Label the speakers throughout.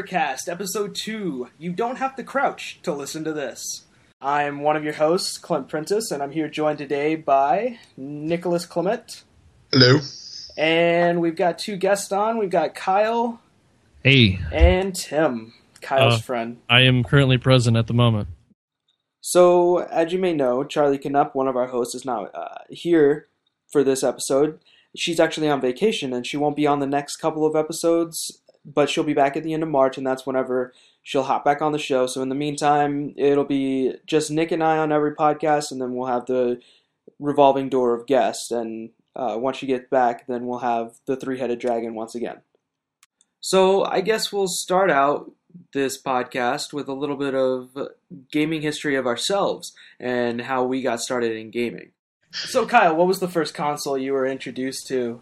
Speaker 1: Cybercast, Episode 2. You don't have to crouch to listen to this. I'm one of your hosts, Clint Prentice, and I'm here joined today by Nicholas Clement.
Speaker 2: Hello.
Speaker 1: And we've got two guests on. We've got Kyle.
Speaker 3: Hey.
Speaker 1: And Tim, Kyle's friend.
Speaker 3: I am currently present at the moment.
Speaker 1: So, as you may know, Charlie Knupp, one of our hosts, is not here for this episode. She's actually on vacation, and she won't be on the next couple of episodes, but she'll be back at the end of March, and that's whenever she'll hop back on the show. So in the meantime, it'll be just Nick and I on every podcast, and then we'll have the revolving door of guests. And once she gets back, then we'll have the three-headed dragon once again. So I guess we'll start out this podcast with a little bit of gaming history of ourselves and how we got started in gaming. So Kyle, what was the first console you were introduced to?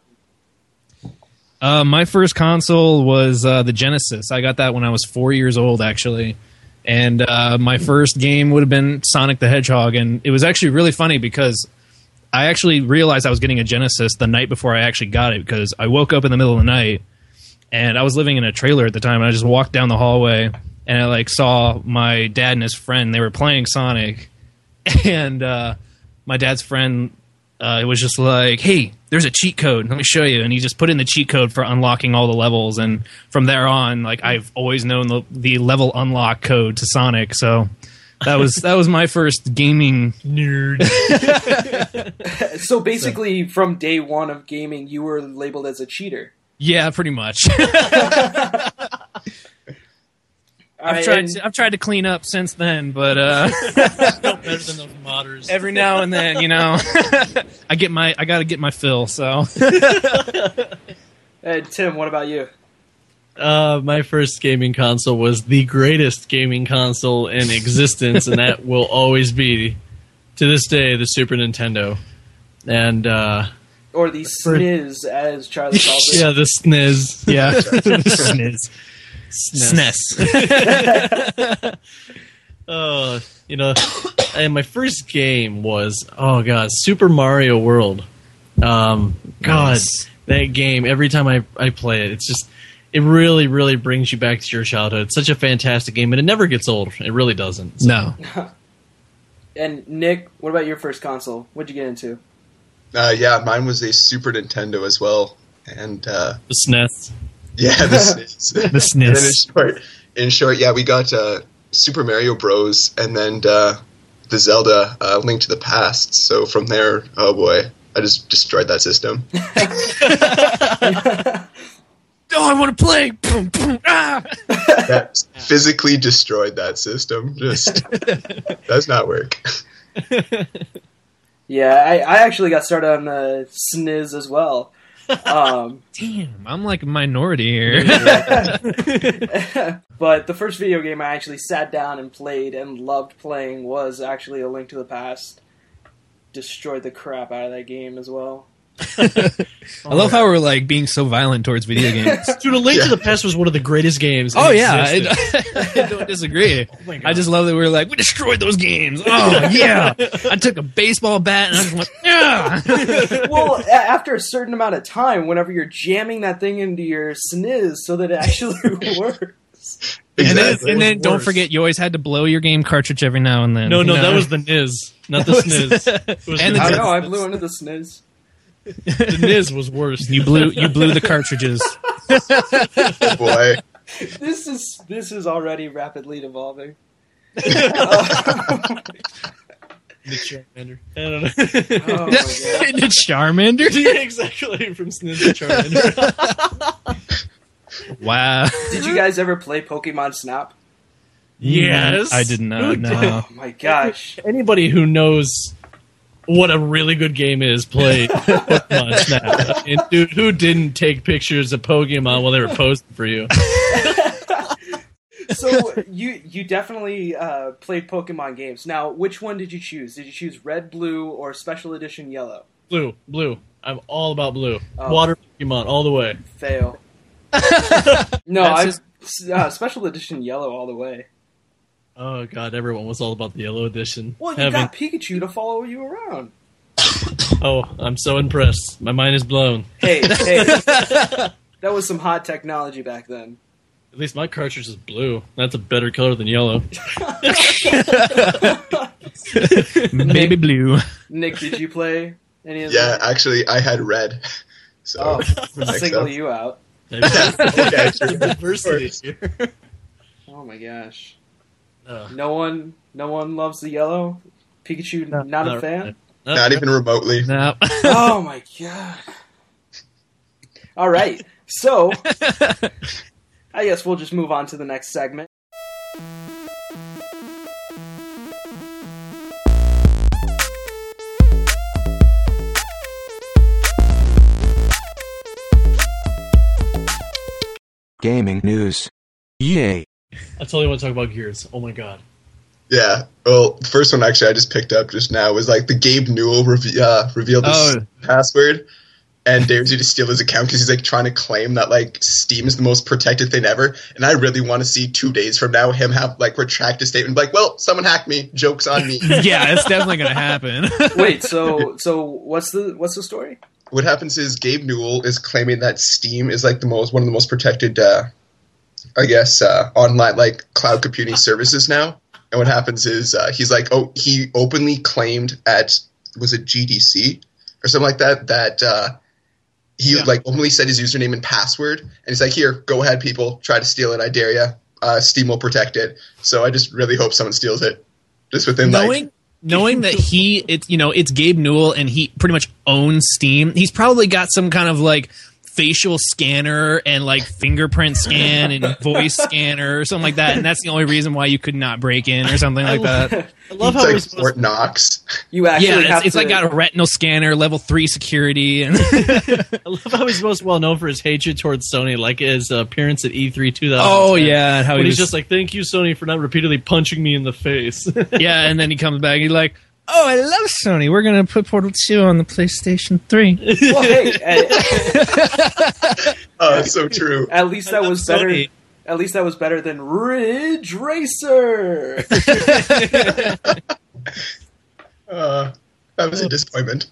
Speaker 3: My first console was the Genesis. I got that when I was 4 years old, actually. And my first game would have been Sonic the Hedgehog. And it was actually really funny because I actually realized I was getting a Genesis the night before I actually got it, because I woke up in the middle of the night and I was living in a trailer at the time. And I just walked down the hallway and I saw my dad and his friend. They were playing Sonic. And my dad's friend was just like, hey, there's a cheat code. Let me show you. And he just put in the cheat code for unlocking all the levels. And from there on, I've always known the level unlock code to Sonic. So that was my first gaming nerd.
Speaker 1: So basically, from day one of gaming, you were labeled as a cheater.
Speaker 3: Yeah, pretty much. I've tried to clean up since then, but
Speaker 4: better than those modders.
Speaker 3: Every now and then, I gotta get my fill. So,
Speaker 1: Hey, Tim, what about you?
Speaker 4: My first gaming console was the greatest gaming console in existence, and that will always be, to this day, the Super Nintendo. And
Speaker 1: or the SNES, as Charlie calls it.
Speaker 4: Yeah, the SNES.
Speaker 3: Yeah, SNES. SNES.
Speaker 4: And my first game was, Super Mario World.
Speaker 3: Nice.
Speaker 4: That game, every time I play it, it really, really brings you back to your childhood. It's such a fantastic game, and it never gets old. It really doesn't. So.
Speaker 3: No.
Speaker 1: And Nick, what about your first console? What'd you get into?
Speaker 2: Mine was a Super Nintendo as well. And
Speaker 4: the SNES.
Speaker 2: Yeah, the SNES.
Speaker 3: The SNES.
Speaker 2: And in short, we got Super Mario Bros. And then the Zelda Link to the Past. So from there, oh boy, I just destroyed that system.
Speaker 3: Oh, I want to play! Boom, boom, ah!
Speaker 2: Yeah, physically destroyed that system. Just does not work.
Speaker 1: Yeah, I actually got started on the SNES as well.
Speaker 3: Damn, I'm like a minority here.
Speaker 1: But the first video game I actually sat down and played and loved playing was actually A Link to the Past. Destroyed the crap out of that game as well.
Speaker 3: I love how we're being so violent towards video games.
Speaker 4: Dude, A Link to the Past was one of the greatest games.
Speaker 3: Oh yeah, I don't disagree. Oh I just love that we destroyed those games. Oh yeah, I took a baseball bat and I just went, yeah.
Speaker 1: Well, after a certain amount of time, whenever you're jamming that thing into your SNES so that it actually works.
Speaker 2: Exactly.
Speaker 3: And then don't forget, you always had to blow your game cartridge every now and then.
Speaker 4: No, that was the NIS, not the SNES.
Speaker 1: I know, I blew into the SNES.
Speaker 4: The NIS was worse.
Speaker 3: You blew the cartridges.
Speaker 2: Oh boy.
Speaker 1: This is already rapidly evolving.
Speaker 4: The Charmander. I don't know.
Speaker 1: Oh my God.
Speaker 3: The Charmander?
Speaker 4: Yeah, exactly, from SNES to Charmander.
Speaker 3: Wow.
Speaker 1: Did you guys ever play Pokemon Snap?
Speaker 4: Yes.
Speaker 3: I did not, no.
Speaker 1: Oh my gosh.
Speaker 4: Anybody who knows what a really good game is played Pokemon Snap. And dude, who didn't take pictures of Pokemon while they were posting for you?
Speaker 1: So you definitely played Pokemon games. Now, which one did you choose? Did you choose Red, Blue, or Special Edition Yellow?
Speaker 4: Blue. I'm all about blue.
Speaker 1: Oh.
Speaker 4: Water Pokemon all the way.
Speaker 1: Fail. No, I Special Edition Yellow all the way.
Speaker 4: Oh god, everyone was all about the yellow edition.
Speaker 1: Well, you got Pikachu to follow you around.
Speaker 4: Oh, I'm so impressed. My mind is blown.
Speaker 1: Hey, that was some hot technology back then.
Speaker 4: At least my cartridge is blue. That's a better color than yellow.
Speaker 3: Baby blue.
Speaker 1: Nick, did you play any of
Speaker 2: Yeah,
Speaker 1: that?
Speaker 2: actually, I had red. So
Speaker 1: Oh,
Speaker 2: next
Speaker 1: single
Speaker 2: up.
Speaker 1: you out.
Speaker 2: Okay, sure.
Speaker 4: Diversity
Speaker 2: Of course.
Speaker 4: here.
Speaker 1: Oh my gosh.
Speaker 4: Ugh.
Speaker 1: No one loves the yellow? Pikachu, not a fan?
Speaker 2: Not even remotely.
Speaker 3: No.
Speaker 1: Oh my god. All right. So, I guess we'll just move on to the next segment.
Speaker 5: Gaming news. Yay.
Speaker 4: I totally want to talk about Gears. Oh my god.
Speaker 2: Yeah. Well, the first one actually I just picked up just now was like the Gabe Newell revealed his
Speaker 3: Oh.
Speaker 2: password and dares you to steal his account because he's like trying to claim that like Steam is the most protected thing ever. And I really want to see 2 days from now him have like retract his statement, and be like, well, someone hacked me. Joke's on me.
Speaker 3: Yeah, it's definitely going to happen.
Speaker 1: Wait, so what's the story?
Speaker 2: What happens is Gabe Newell is claiming that Steam is like one of the most protected, online like cloud computing services now. And what happens is he's like, he openly claimed was it GDC or something like that he like openly said his username and password, and he's like, here, go ahead, people, try to steal it, I dare ya. Steam will protect it. So I just really hope someone steals it, just within
Speaker 3: knowing that it's Gabe Newell and he pretty much owns Steam. He's probably got some kind of like facial scanner and like fingerprint scan and voice scanner or something like that, and that's the only reason why you could not break in or something like that.
Speaker 4: I love how
Speaker 2: it's like Fort Knox.
Speaker 1: You actually have
Speaker 3: it's
Speaker 1: to,
Speaker 3: like got a retinal scanner, level 3 security, and
Speaker 4: I love how he's most well known for his hatred towards Sony, like his appearance at E3 2010.
Speaker 3: oh yeah, how
Speaker 4: When
Speaker 3: he
Speaker 4: he's just like, thank you, Sony, for not repeatedly punching me in the face.
Speaker 3: yeah, and then he comes back, he's like, oh, I love Sony. We're gonna put Portal 2 on the PlayStation 3.
Speaker 1: well, hey,
Speaker 2: Oh, it's so true.
Speaker 1: at least that was better.
Speaker 4: Sony.
Speaker 1: At least that was better than Ridge Racer.
Speaker 2: That was a disappointment.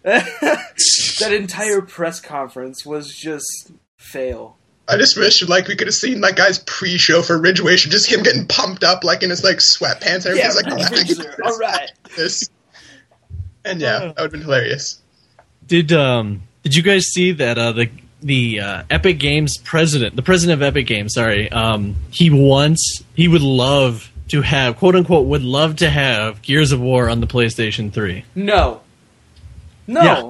Speaker 1: That entire press conference was just fail.
Speaker 2: I just wish like we could have seen that guy's pre-show for Ridge Racer, just him getting pumped up like in his like sweatpants and everything's like,
Speaker 1: Ridge
Speaker 2: I can do
Speaker 1: Racer.
Speaker 2: this.
Speaker 1: All right.
Speaker 2: This. And yeah, that would have been hilarious.
Speaker 4: Did you guys see that the Epic Games president, the president of Epic Games, he would love to have, quote unquote, would love to have Gears of War on the PlayStation 3.
Speaker 1: No.
Speaker 4: Yeah.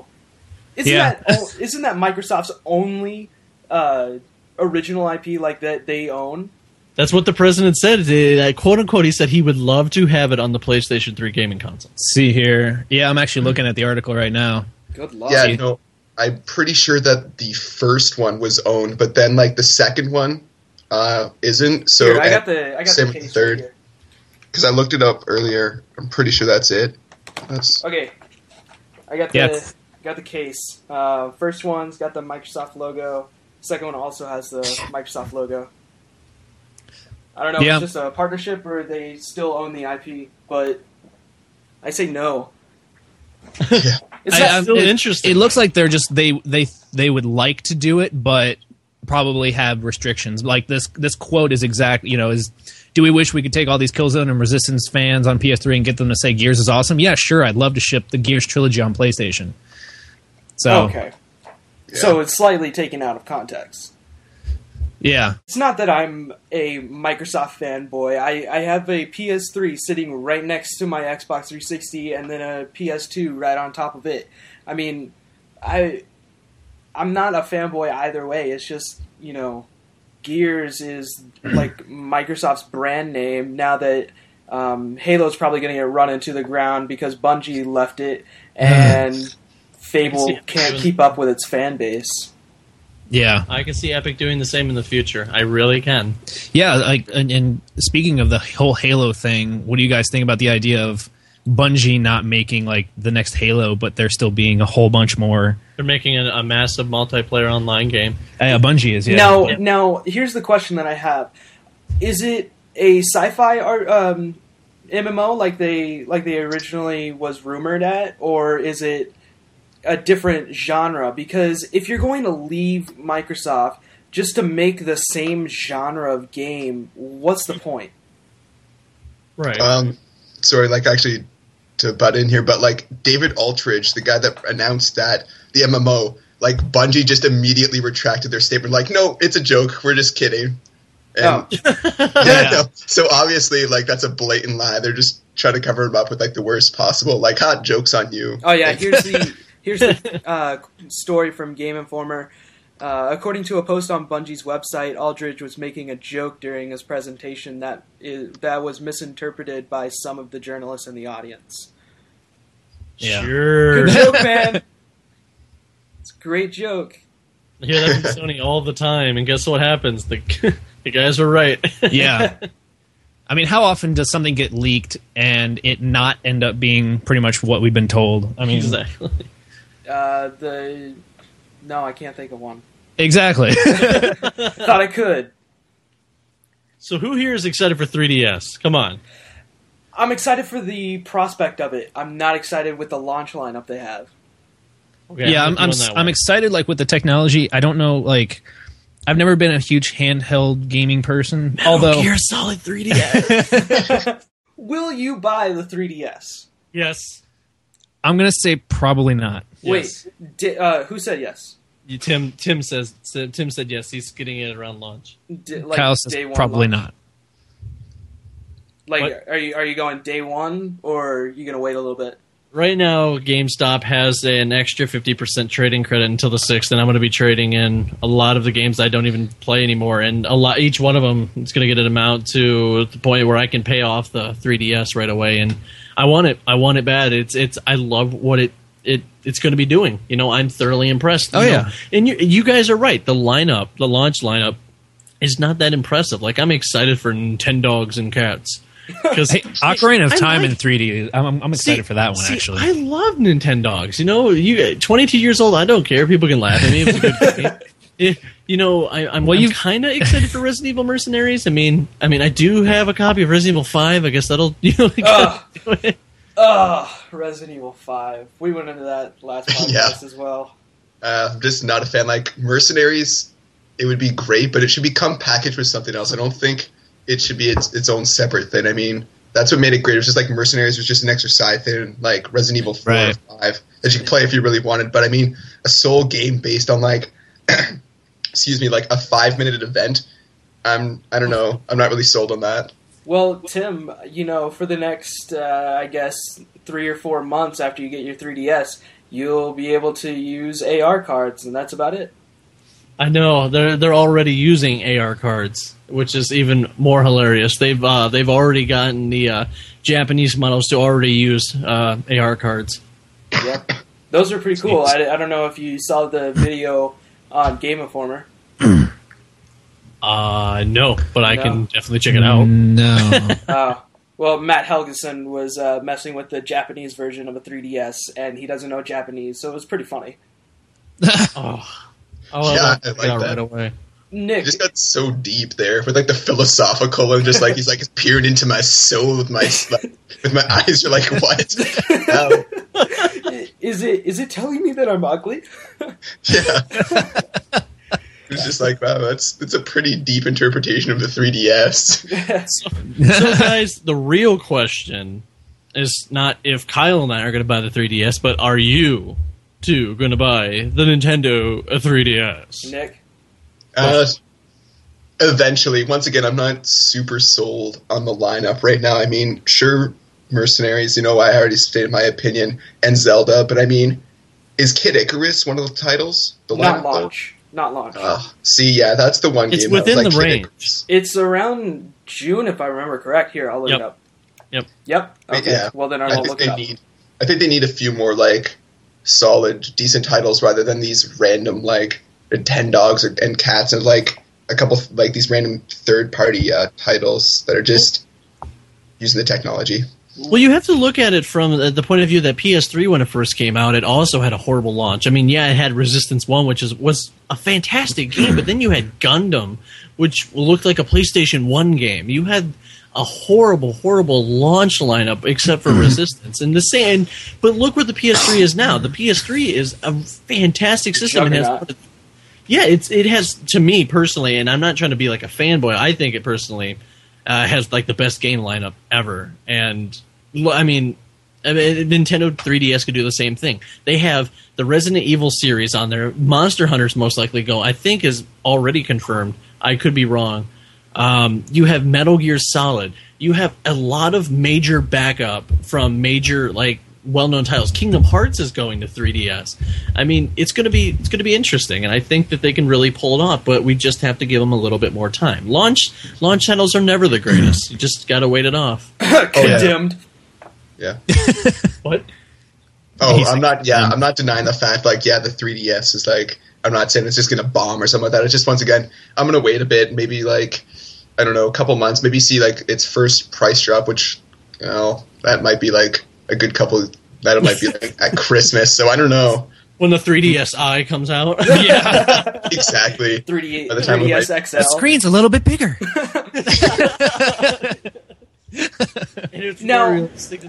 Speaker 1: Isn't that Microsoft's only original IP like that they own?
Speaker 4: That's what the president said. Quote unquote, he said he would love to have it on the PlayStation 3 gaming console.
Speaker 3: See here. Yeah, I'm actually looking at the article right now.
Speaker 1: Good luck.
Speaker 2: Yeah, no, I'm pretty sure that the first one was owned, but then like the second one isn't. So
Speaker 1: Here, I got the
Speaker 2: same with
Speaker 1: case
Speaker 2: the third.
Speaker 1: right here.
Speaker 2: Because I looked it up earlier. I'm pretty sure that's it.
Speaker 1: Okay, I got the case. First one's got the Microsoft logo. Second one also has the Microsoft logo. I don't know if
Speaker 3: Yeah.
Speaker 1: it's just a partnership or they still own the IP, but I say no.
Speaker 2: Yeah.
Speaker 1: It's
Speaker 4: I'm
Speaker 1: not,
Speaker 4: still interested.
Speaker 3: It looks like they're just they would like to do it, but probably have restrictions. Like this quote is exact. Is do we wish we could take all these Killzone and Resistance fans on PS3 and get them to say Gears is awesome? Yeah, sure. I'd love to ship the Gears trilogy on PlayStation. So
Speaker 1: okay. So it's slightly taken out of context.
Speaker 3: yeah,
Speaker 1: It's not that I'm a Microsoft fanboy. I have a PS3 sitting right next to my Xbox 360 and then a PS2 right on top of it. I mean, I'm not a fanboy either way. It's just, Gears is like Microsoft's brand name now that Halo's probably going to get run into the ground because Bungie left it and Fable can't keep up with its fan base.
Speaker 3: yeah.
Speaker 4: I can see Epic doing the same in the future. I really can.
Speaker 3: Yeah, like and speaking of the whole Halo thing, what do you guys think about the idea of Bungie not making like the next Halo, but there still being a whole bunch more?
Speaker 4: They're making a massive multiplayer online game.
Speaker 3: Bungie is, yeah.
Speaker 1: Now, here's the question that I have: is it a sci-fi MMO like they originally was rumored at, or is it a different genre? Because if you're going to leave Microsoft just to make the same genre of game, what's the point?
Speaker 4: Right.
Speaker 2: Sorry, like actually to butt in here, but like David Aldridge, the guy that announced that the MMO, like Bungie just immediately retracted their statement, like, no, it's a joke, we're just kidding. And, no. So obviously, like, that's a blatant lie. They're just trying to cover him up with like the worst possible, like, hot jokes on you.
Speaker 1: Oh yeah, here's the story from Game Informer. According to a post on Bungie's website, Aldridge was making a joke during his presentation that was misinterpreted by some of the journalists in the audience.
Speaker 3: Yeah.
Speaker 4: Sure.
Speaker 1: Good joke, man. It's a great joke.
Speaker 4: I hear that from Sony all the time, and guess what happens? The guys are right.
Speaker 3: Yeah. I mean, how often does something get leaked and it not end up being pretty much what we've been told? I mean,
Speaker 4: Exactly.
Speaker 1: No, I can't think of one.
Speaker 3: Exactly.
Speaker 1: Thought I could.
Speaker 4: So who here is excited for 3DS? Come on.
Speaker 1: I'm excited for the prospect of it. I'm not excited with the launch lineup they have.
Speaker 4: Okay,
Speaker 3: Yeah,
Speaker 4: with you on that
Speaker 3: I'm
Speaker 4: one.
Speaker 3: excited, like, with the technology. I don't know, like, I've never been a huge handheld gaming person. Although,
Speaker 4: Gear Solid 3DS.
Speaker 1: Will you buy the 3DS?
Speaker 4: Yes.
Speaker 3: I'm gonna say probably not.
Speaker 4: Yes.
Speaker 1: Wait, who said yes?
Speaker 4: Tim said yes. He's getting it around launch.
Speaker 1: Like
Speaker 3: Kyle says
Speaker 1: day one
Speaker 3: probably
Speaker 1: launch?
Speaker 3: not.
Speaker 1: Like,
Speaker 4: What?
Speaker 1: are you going day one, or are you gonna wait a little bit?
Speaker 4: Right now, GameStop has an extra 50% trading credit until the 6th, and I'm going to be trading in a lot of the games I don't even play anymore. And each one of them is going to get an amount to the point where I can pay off the 3DS right away. And I want it. I want it bad. I love what it's going to be doing. You know, I'm thoroughly impressed.
Speaker 3: Oh,
Speaker 4: you know.
Speaker 3: yeah.
Speaker 4: And you guys are right. The launch lineup is not that impressive. Like, I'm excited for Nintendogs and cats. Because
Speaker 3: Hey, Ocarina of
Speaker 4: I
Speaker 3: Time
Speaker 4: like-
Speaker 3: in 3D. I'm excited for that one, actually.
Speaker 4: I love Nintendogs. You know, 22 years old, I don't care. People can laugh at me. It's a good game. You know, I'm kind of excited for Resident Evil Mercenaries. I mean, I do have a copy of Resident Evil 5. I guess that'll, do it.
Speaker 1: Resident Evil 5. We went into that last podcast
Speaker 2: Yeah.
Speaker 1: as well.
Speaker 2: I'm just not a fan. Like, Mercenaries, it would be great, but it should become packaged with something else. I don't think it should be its own separate thing. I mean, that's what made it great. It was just like Mercenaries was just an extra side thing, like Resident Evil 4
Speaker 3: Right.
Speaker 2: or 5, that you could play if you really wanted. But I mean, a sole game based on like, excuse me, like a 5-minute event, I don't know. I'm not really sold on that.
Speaker 1: Well, Tim, you know, for the next, I guess, 3 or 4 months after you get your 3DS, you'll be able to use AR cards, and that's about it.
Speaker 4: I know they're already using AR cards, which is even more hilarious. They've already gotten the Japanese models to already use AR cards.
Speaker 1: Yep. Those are pretty cool. I don't know if you saw the video on Game Informer.
Speaker 4: No, but I
Speaker 1: No.
Speaker 4: can definitely check it out.
Speaker 3: No.
Speaker 1: Well, Matt Helgeson was messing with the Japanese version of a 3DS, and he doesn't know Japanese, so it was pretty funny.
Speaker 2: Yeah, I like
Speaker 4: right
Speaker 2: that.
Speaker 4: away.
Speaker 1: Nick,
Speaker 2: It just got so deep there with like the philosophical and just like he's like peering into my soul with my eyes. You're like, what? No.
Speaker 1: is it telling me that I'm ugly?
Speaker 2: Yeah. It's just like, wow, it's a pretty deep interpretation of the 3DS.
Speaker 4: So, guys, the real question is not if Kyle and I are going to buy the 3DS, but are you two going to buy the Nintendo 3DS?
Speaker 1: Nick?
Speaker 2: Eventually, once again, I'm not super sold on the lineup right now. I mean, sure, Mercenaries, you know, I already stated my opinion, and Zelda, but I mean, is Kid Icarus one of the titles? The
Speaker 1: Not
Speaker 2: lineup, though?
Speaker 1: launch. Not launch.
Speaker 2: See, yeah, that's the one
Speaker 4: It's
Speaker 2: game. that was
Speaker 4: within
Speaker 2: like
Speaker 4: the
Speaker 2: Kid
Speaker 4: range.
Speaker 2: Icarus.
Speaker 1: It's around June, if I remember correct. Here, I'll look
Speaker 4: Yep.
Speaker 1: it up.
Speaker 4: Yep.
Speaker 1: Okay.
Speaker 2: Yeah.
Speaker 1: Well, then I
Speaker 2: I
Speaker 1: won't
Speaker 2: think
Speaker 1: look it up.
Speaker 2: I think they need a few more like solid, decent titles rather than these random like Nintendogs and cats and like a couple like these random third-party titles that are just using the technology.
Speaker 4: Well, you have to look at it from the point of view that PS3, when it first came out, it also had a horrible launch. I mean, yeah, it had Resistance 1, which was a fantastic game, but then you had Gundam, which looked like a PlayStation 1 game. You had a horrible, horrible launch lineup except for Resistance. And but look what the PS3 is now. The PS3 is a fantastic system. It has
Speaker 1: Juggernaut.
Speaker 4: Yeah, it has, to me personally, and I'm not trying to be like a fanboy. I think it personally has like the best game lineup ever. And I mean, Nintendo 3DS could do the same thing. They have the Resident Evil series on there. Monster Hunter's most likely go. I think is already confirmed. I could be wrong. You have Metal Gear Solid. You have a lot of major backup from major like well-known titles. Kingdom Hearts is going to 3DS. I mean, it's going to be interesting, and I think that they can really pull it off. But we just have to give them a little bit more time. Launch titles are never the greatest. You just got to wait it off.
Speaker 1: Condemned.
Speaker 2: Yeah.
Speaker 4: What?
Speaker 2: Oh, I'm not denying the fact. Like, yeah, the 3DS is like. I'm not saying it's just going to bomb or something like that. It's just, once again, I'm going to wait a bit, maybe like, I don't know, a couple months, maybe see like its first price drop, which, you know, that might be like a good couple. That might be like at Christmas. So I don't know.
Speaker 4: When the 3DSi comes out.
Speaker 3: Yeah.
Speaker 2: Exactly.
Speaker 1: 3DS XL.
Speaker 6: The screen's a little bit bigger.
Speaker 1: No,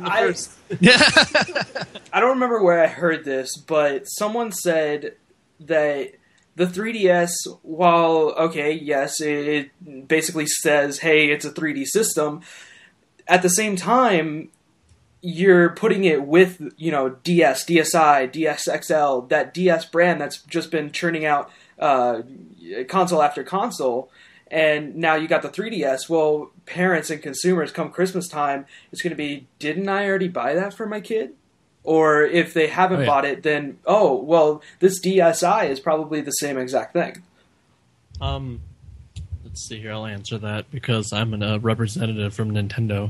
Speaker 1: I don't remember where I heard this, but someone said that the 3DS, while, okay, yes, it basically says, hey, it's a 3D system, at the same time, you're putting it with, you know, DS, DSi, DSXL, that DS brand that's just been churning out console after console, and now you got the 3DS. Well, parents and consumers, come Christmas time, it's going to be, didn't I already buy that for my kid? Or if they haven't bought it, then, oh, well, this DSi is probably the same exact thing.
Speaker 4: Let's see here. I'll answer that because I'm a representative from Nintendo.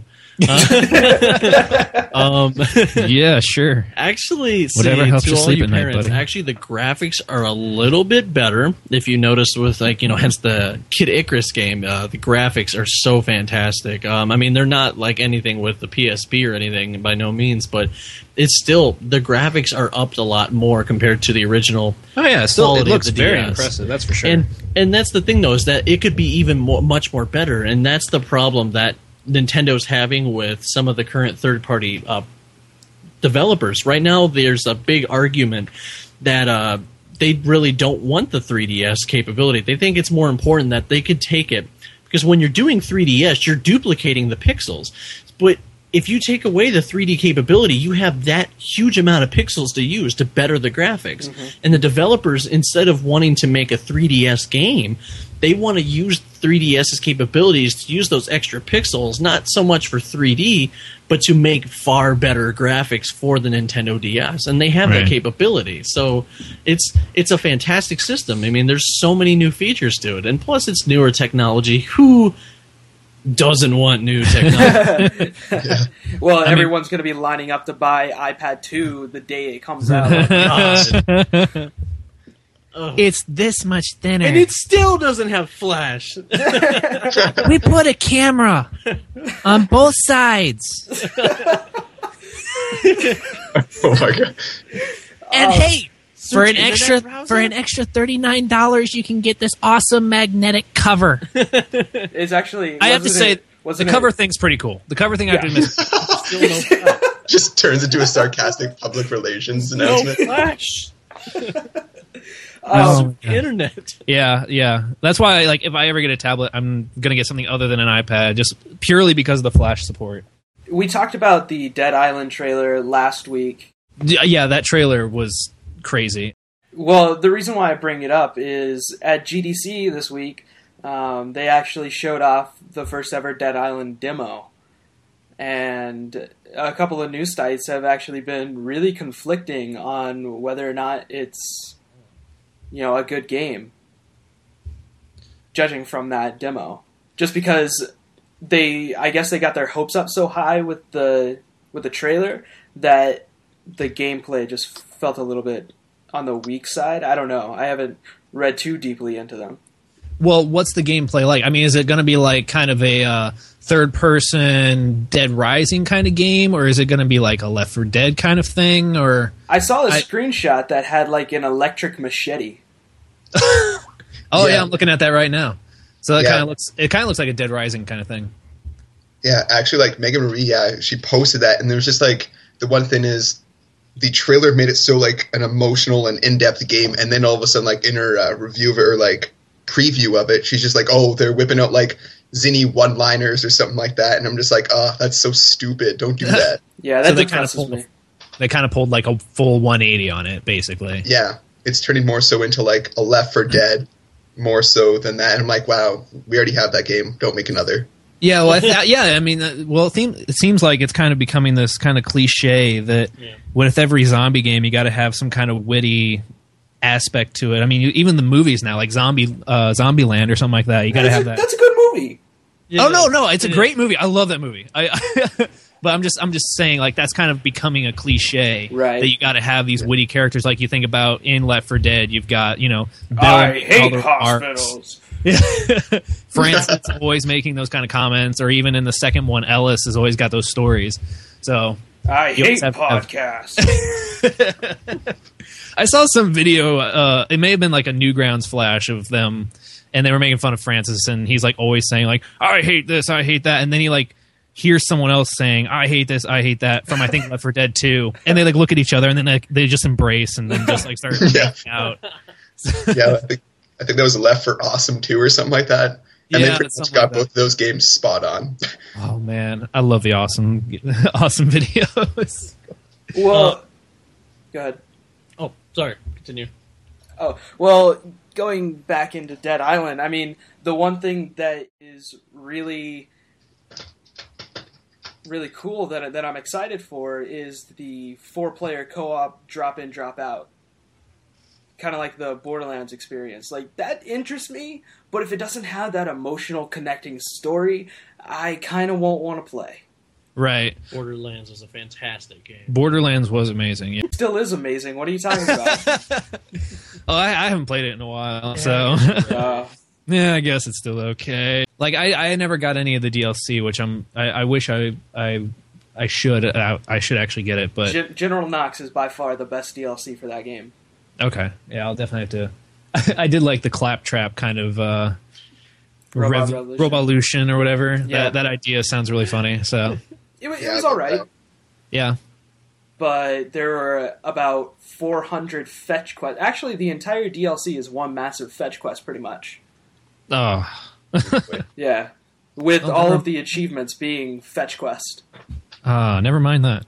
Speaker 3: Yeah, sure.
Speaker 4: Actually,
Speaker 3: whatever helps you sleep
Speaker 4: you
Speaker 3: at night,
Speaker 4: parents,
Speaker 3: buddy.
Speaker 4: actually, the graphics are a little bit better. If you notice with, like, you know, hence the Kid Icarus game, the graphics are so fantastic. I mean, they're not like anything with the PSP or anything by no means, but it's still, the graphics are upped a lot more compared to the original.
Speaker 3: Oh yeah, still it looks
Speaker 4: of the
Speaker 3: very
Speaker 4: DS.
Speaker 3: impressive. That's for sure.
Speaker 4: And that's the thing, though, is that it could be even much more better, and that's the problem that Nintendo's having with some of the current third-party developers. Right now, there's a big argument that they really don't want the 3DS capability. They think it's more important that they could take it, because when you're doing 3DS, you're duplicating the pixels. But if you take away the 3D capability, you have that huge amount of pixels to use to better the graphics. Mm-hmm. And the developers, instead of wanting to make a 3DS game, they want to use 3DS's capabilities to use those extra pixels, not so much for 3D, but to make far better graphics for the Nintendo DS. And they have that capability. So it's a fantastic system. I mean, there's so many new features to it. And plus, it's newer technology. Who doesn't want new technology?
Speaker 1: Well, everyone's going to be lining up to buy iPad 2 the day it comes out.
Speaker 4: God.
Speaker 6: It's this much thinner.
Speaker 4: And it still doesn't have flash.
Speaker 6: We put a camera on both sides.
Speaker 2: Oh my god!
Speaker 6: And hey, for an
Speaker 4: internet
Speaker 6: extra $39, you can get this awesome magnetic cover.
Speaker 1: It's actually.
Speaker 3: I have to say, the cover thing's pretty cool. The cover thing I have to admit.
Speaker 4: Still no flash.
Speaker 2: Just turns into a sarcastic public relations
Speaker 4: No
Speaker 2: announcement.
Speaker 4: flash. Internet.
Speaker 3: Yeah. That's why, like, if I ever get a tablet, I'm gonna get something other than an iPad, just purely because of the flash support.
Speaker 1: We talked about the Dead Island trailer last week.
Speaker 3: Yeah, that trailer was crazy.
Speaker 1: Well, the reason why I bring it up is at GDC this week, they actually showed off the first ever Dead Island demo. And a couple of news sites have actually been really conflicting on whether or not it's, you know, a good game, judging from that demo. Just because I guess they got their hopes up so high with the trailer that the gameplay just felt a little bit on the weak side. I don't know. I haven't read too deeply into them.
Speaker 3: Well, what's the gameplay like? I mean, is it going to be like kind of a third-person Dead Rising kind of game, or is it going to be like a Left 4 Dead kind of thing? Or
Speaker 1: I saw a screenshot that had like an electric machete.
Speaker 3: Yeah, I'm looking at that right now. So it kind of looks like a Dead Rising kind of thing.
Speaker 2: Yeah, actually, like Megan Marie, she posted that, and there was just like the one thing is the trailer made it so like an emotional and in-depth game, and then all of a sudden, like in her review of it, or like preview of it, she's just like, oh, they're whipping out like zinny one-liners or something like that, and I'm just like, oh, that's so stupid. Don't do that.
Speaker 1: Yeah, that
Speaker 3: So they
Speaker 1: depresses me.
Speaker 3: They kind of pulled like a full 180 on it, basically.
Speaker 2: Yeah, it's turning more so into like a Left 4 Dead, more so than that. And I'm like, wow, we already have that game. Don't make another.
Speaker 3: Yeah, well, I mean, it seems like it's kind of becoming this kind of cliche that with every zombie game, you got to have some kind of witty aspect to it. I mean, even the movies now, like Zombieland or something like that, you got to have that.
Speaker 1: That's a good movie.
Speaker 4: Yeah,
Speaker 3: No, it's a great movie. I love that movie. But I'm just saying, like, that's kind of becoming a cliche,
Speaker 1: Right.
Speaker 3: that you got to have these witty characters. Like you think about in Left 4 Dead, you've got Bill,
Speaker 1: I hate
Speaker 3: all the
Speaker 1: hospitals.
Speaker 3: Francis always making those kind of comments, or even in the second one, Ellis has always got those stories. So
Speaker 1: I
Speaker 3: You
Speaker 1: hate
Speaker 3: always have-
Speaker 1: podcasts.
Speaker 3: I saw some video. It may have been like a Newgrounds flash of them, and they were making fun of Francis, and he's like always saying like, I hate this, I hate that, and then he like hears someone else saying, I hate this, I hate that, from I think Left 4 Dead 2, and they like look at each other, and then like, they just embrace, and then just like start
Speaker 2: Yeah.
Speaker 3: making out.
Speaker 2: Yeah, I think that was Left 4 Awesome 2 or something like that. And
Speaker 3: Yeah,
Speaker 2: they pretty much
Speaker 3: something
Speaker 2: got
Speaker 3: like that.
Speaker 2: both of those games spot on.
Speaker 3: Oh man, I love the awesome videos.
Speaker 1: Well, go ahead.
Speaker 4: Oh, sorry. Continue.
Speaker 1: Oh, well, going back into Dead Island, I mean, the one thing that is really cool that I'm excited for is the 4-player co-op drop-in, drop-out. Kind of like the Borderlands experience. Like, that interests me, but if it doesn't have that emotional connecting story, I kind of won't want to play.
Speaker 3: Right,
Speaker 4: Borderlands was a fantastic game.
Speaker 3: Borderlands was amazing. Yeah.
Speaker 1: It still is amazing. What are you talking about?
Speaker 3: Oh, I haven't played it in a while, so yeah, I guess it's still okay. Like I never got any of the DLC, which I wish I should. I should actually get it, but
Speaker 1: General Knox is by far the best DLC for that game.
Speaker 3: okay, yeah, I'll definitely have to. I did like the claptrap kind of
Speaker 1: Revolution.
Speaker 3: Revolution or whatever.
Speaker 1: Yeah.
Speaker 3: That idea sounds really funny. So
Speaker 1: It was
Speaker 2: Yeah, I
Speaker 1: all
Speaker 2: like
Speaker 1: right.
Speaker 2: that.
Speaker 3: yeah,
Speaker 1: But there were about 400 fetch quests. Actually, the entire DLC is one massive fetch quest, pretty much.
Speaker 3: oh
Speaker 1: Yeah. With
Speaker 3: Oh,
Speaker 1: all
Speaker 3: never-
Speaker 1: of the achievements being fetch quest.
Speaker 3: never mind that.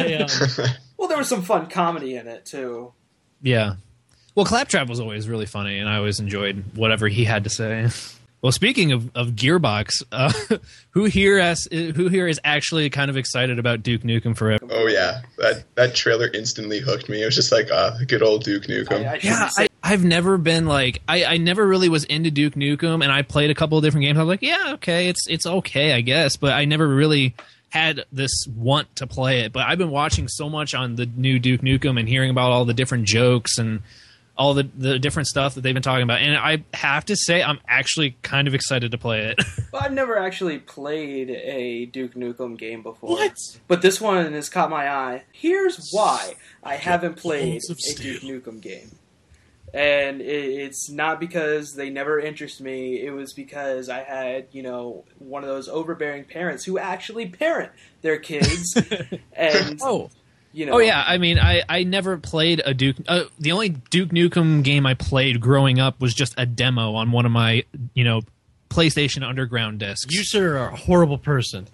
Speaker 1: Well, there was some fun comedy in it, too.
Speaker 3: Yeah. Well, Claptrap was always really funny, and I always enjoyed whatever he had to say. Well, speaking of Gearbox, who here is actually kind of excited about Duke Nukem Forever?
Speaker 2: Oh yeah, that trailer instantly hooked me. It was just like, good old Duke Nukem.
Speaker 1: I shouldn't
Speaker 3: Yeah,
Speaker 1: say-
Speaker 3: I've never been like I never really was into Duke Nukem, and I played a couple of different games. I was like, yeah, okay, it's okay, I guess, but I never really had this want to play it. But I've been watching so much on the new Duke Nukem and hearing about all the different jokes and all the different stuff that they've been talking about, and I have to say I'm actually kind of excited to play it.
Speaker 1: Well, I've never actually played a Duke Nukem game before.
Speaker 4: What?
Speaker 1: But this one has caught my eye. Here's why I haven't played
Speaker 4: Balls of
Speaker 1: a Duke
Speaker 4: steel.
Speaker 1: Nukem game. And it's not because they never interest me. It was because I had, one of those overbearing parents who actually parent their kids. And,
Speaker 3: Oh yeah, I mean, I never played a Duke. The only Duke Nukem game I played growing up was just a demo on one of my, PlayStation Underground discs.
Speaker 4: You, sir, are a horrible person.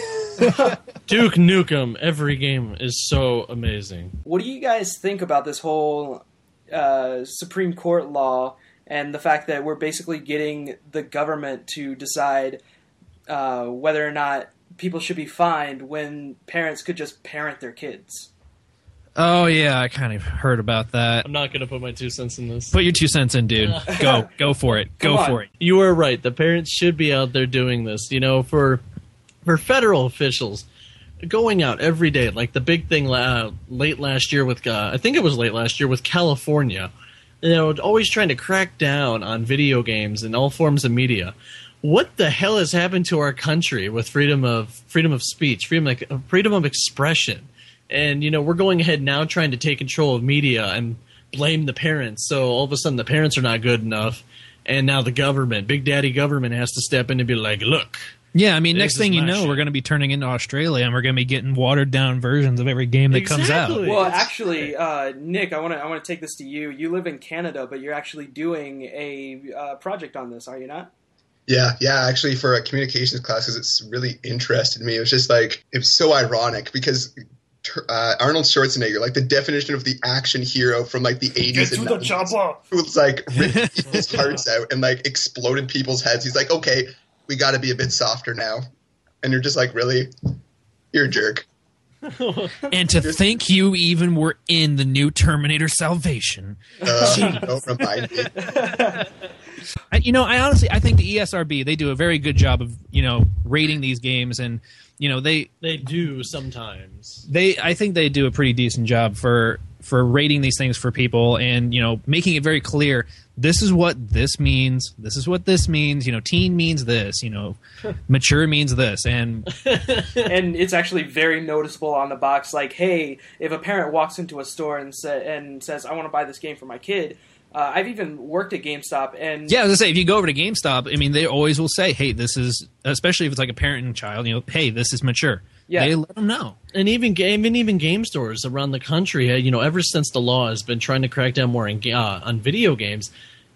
Speaker 4: Duke Nukem, every game is so amazing.
Speaker 1: what do you guys think about this whole Supreme Court law and the fact that we're basically getting the government to decide whether or not people should be fined when parents could just parent their kids?
Speaker 3: Oh yeah, I kind of heard about that.
Speaker 4: I'm not going to put my 2 cents in this.
Speaker 3: Put your 2 cents in, dude. Go for it. Go
Speaker 1: Come on.
Speaker 3: for it.
Speaker 4: You are right. The parents should be out there doing this. For federal officials going out every day, like the big thing late last year with I think it was late last year with California. Always trying to crack down on video games and all forms of media. What the hell has happened to our country with freedom of speech, freedom of expression? And we're going ahead now trying to take control of media and blame the parents. So all of a sudden the parents are not good enough, and now the government, Big Daddy government, has to step in and be like, look,
Speaker 3: Yeah, I mean,
Speaker 4: This
Speaker 3: next
Speaker 4: is
Speaker 3: thing you
Speaker 4: my
Speaker 3: know,
Speaker 4: shit.
Speaker 3: we're going to be turning into Australia, and we're going to be getting watered down versions of every game that comes out.
Speaker 4: Exactly.
Speaker 1: Well, actually, Nick, I want to take this to you. You live in Canada, but you're actually doing a project on this, are you not?
Speaker 2: Yeah, actually for a communications class, because it's really interested me. It was just like, it was so ironic because Arnold Schwarzenegger, like the definition of the action hero from like the 80s and 90s, who was like ripped people's hearts out and like exploded people's heads. He's like, okay, we got to be a bit softer now. And you're just like, really? You're a jerk.
Speaker 3: And to think you even were in the new Terminator Salvation.
Speaker 2: Don't remind me.
Speaker 3: I think the ESRB, they do a very good job of, rating these games, and, they
Speaker 4: do sometimes.
Speaker 3: I think they do a pretty decent job for rating these things for people and, making it very clear, this is what this means, this is what this means, teen means this, mature means this, and
Speaker 1: And it's actually very noticeable on the box, like, hey, if a parent walks into a store and says, I want to buy this game for my kid, I've even worked at GameStop, and
Speaker 3: yeah, I was gonna say, if you go over to GameStop, I mean, they always will say, "Hey, this is," especially if it's like a parent and child, "Hey, this is mature."
Speaker 1: Yeah.
Speaker 3: They let them know.
Speaker 4: And even game stores around the country, ever since the law has been trying to crack down more on video games,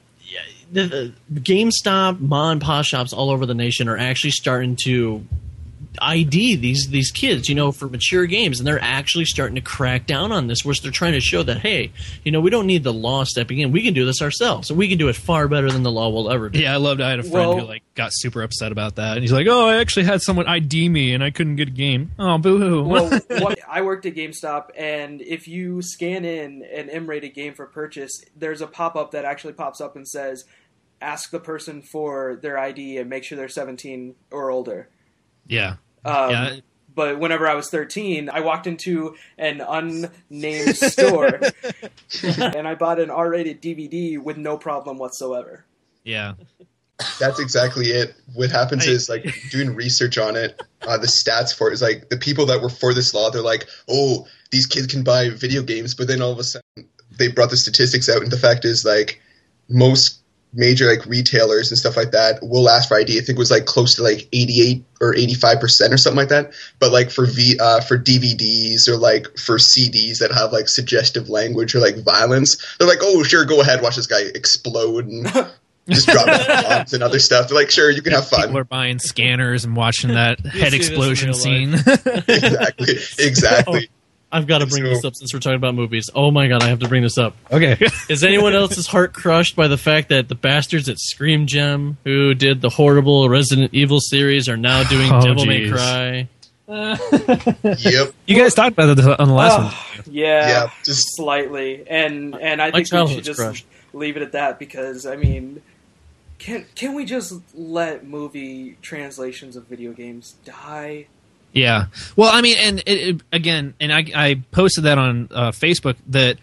Speaker 4: the GameStop, mom and pop shops all over the nation are actually starting to ID these kids, for mature games, and they're actually starting to crack down on this, where they're trying to show that, hey, we don't need the law stepping in. We can do this ourselves, and we can do it far better than the law will ever do.
Speaker 3: Yeah, I had a friend who got super upset about that, and he's like, "Oh, I actually had someone ID me, and I couldn't get a game. Oh, boo-hoo."
Speaker 1: Well, I worked at GameStop, and if you scan in an M-rated game for purchase, there's a pop-up that actually pops up and says, ask the person for their ID and make sure they're 17 or older.
Speaker 3: Yeah.
Speaker 1: But whenever I was 13, I walked into an unnamed store, and I bought an R-rated DVD with no problem whatsoever.
Speaker 3: Yeah.
Speaker 2: That's exactly it. What happens is, like, doing research on it, the stats for it is like the people that were for this law, they're like, oh, these kids can buy video games, but then all of a sudden they brought the statistics out, and the fact is, like, most major like retailers and stuff like that will ask for ID. I think it was like close to like 88 or 85% or something like that. But like for DVDs or like for CDs that have like suggestive language or like violence, they're like, oh sure, go ahead, watch this guy explode and just drop bombs and other stuff. They're like, sure, you can have fun.
Speaker 3: People are buying scanners and watching that head explosion scene.
Speaker 2: Exactly.
Speaker 4: I've got to bring this up since we're talking about movies. Oh my god, I have to bring this up.
Speaker 3: Okay.
Speaker 4: Is anyone else's heart crushed by the fact that the bastards at Scream Gem, who did the horrible Resident Evil series, are now doing Devil May Cry?
Speaker 2: Yep.
Speaker 3: You guys talked about this on the last one.
Speaker 1: Yeah,
Speaker 2: just
Speaker 1: slightly. And I think we should just leave it at that, because, I mean, can we just let movie translations of video games die?
Speaker 3: Yeah. Well, I mean, and it, again, and I posted that on Facebook that,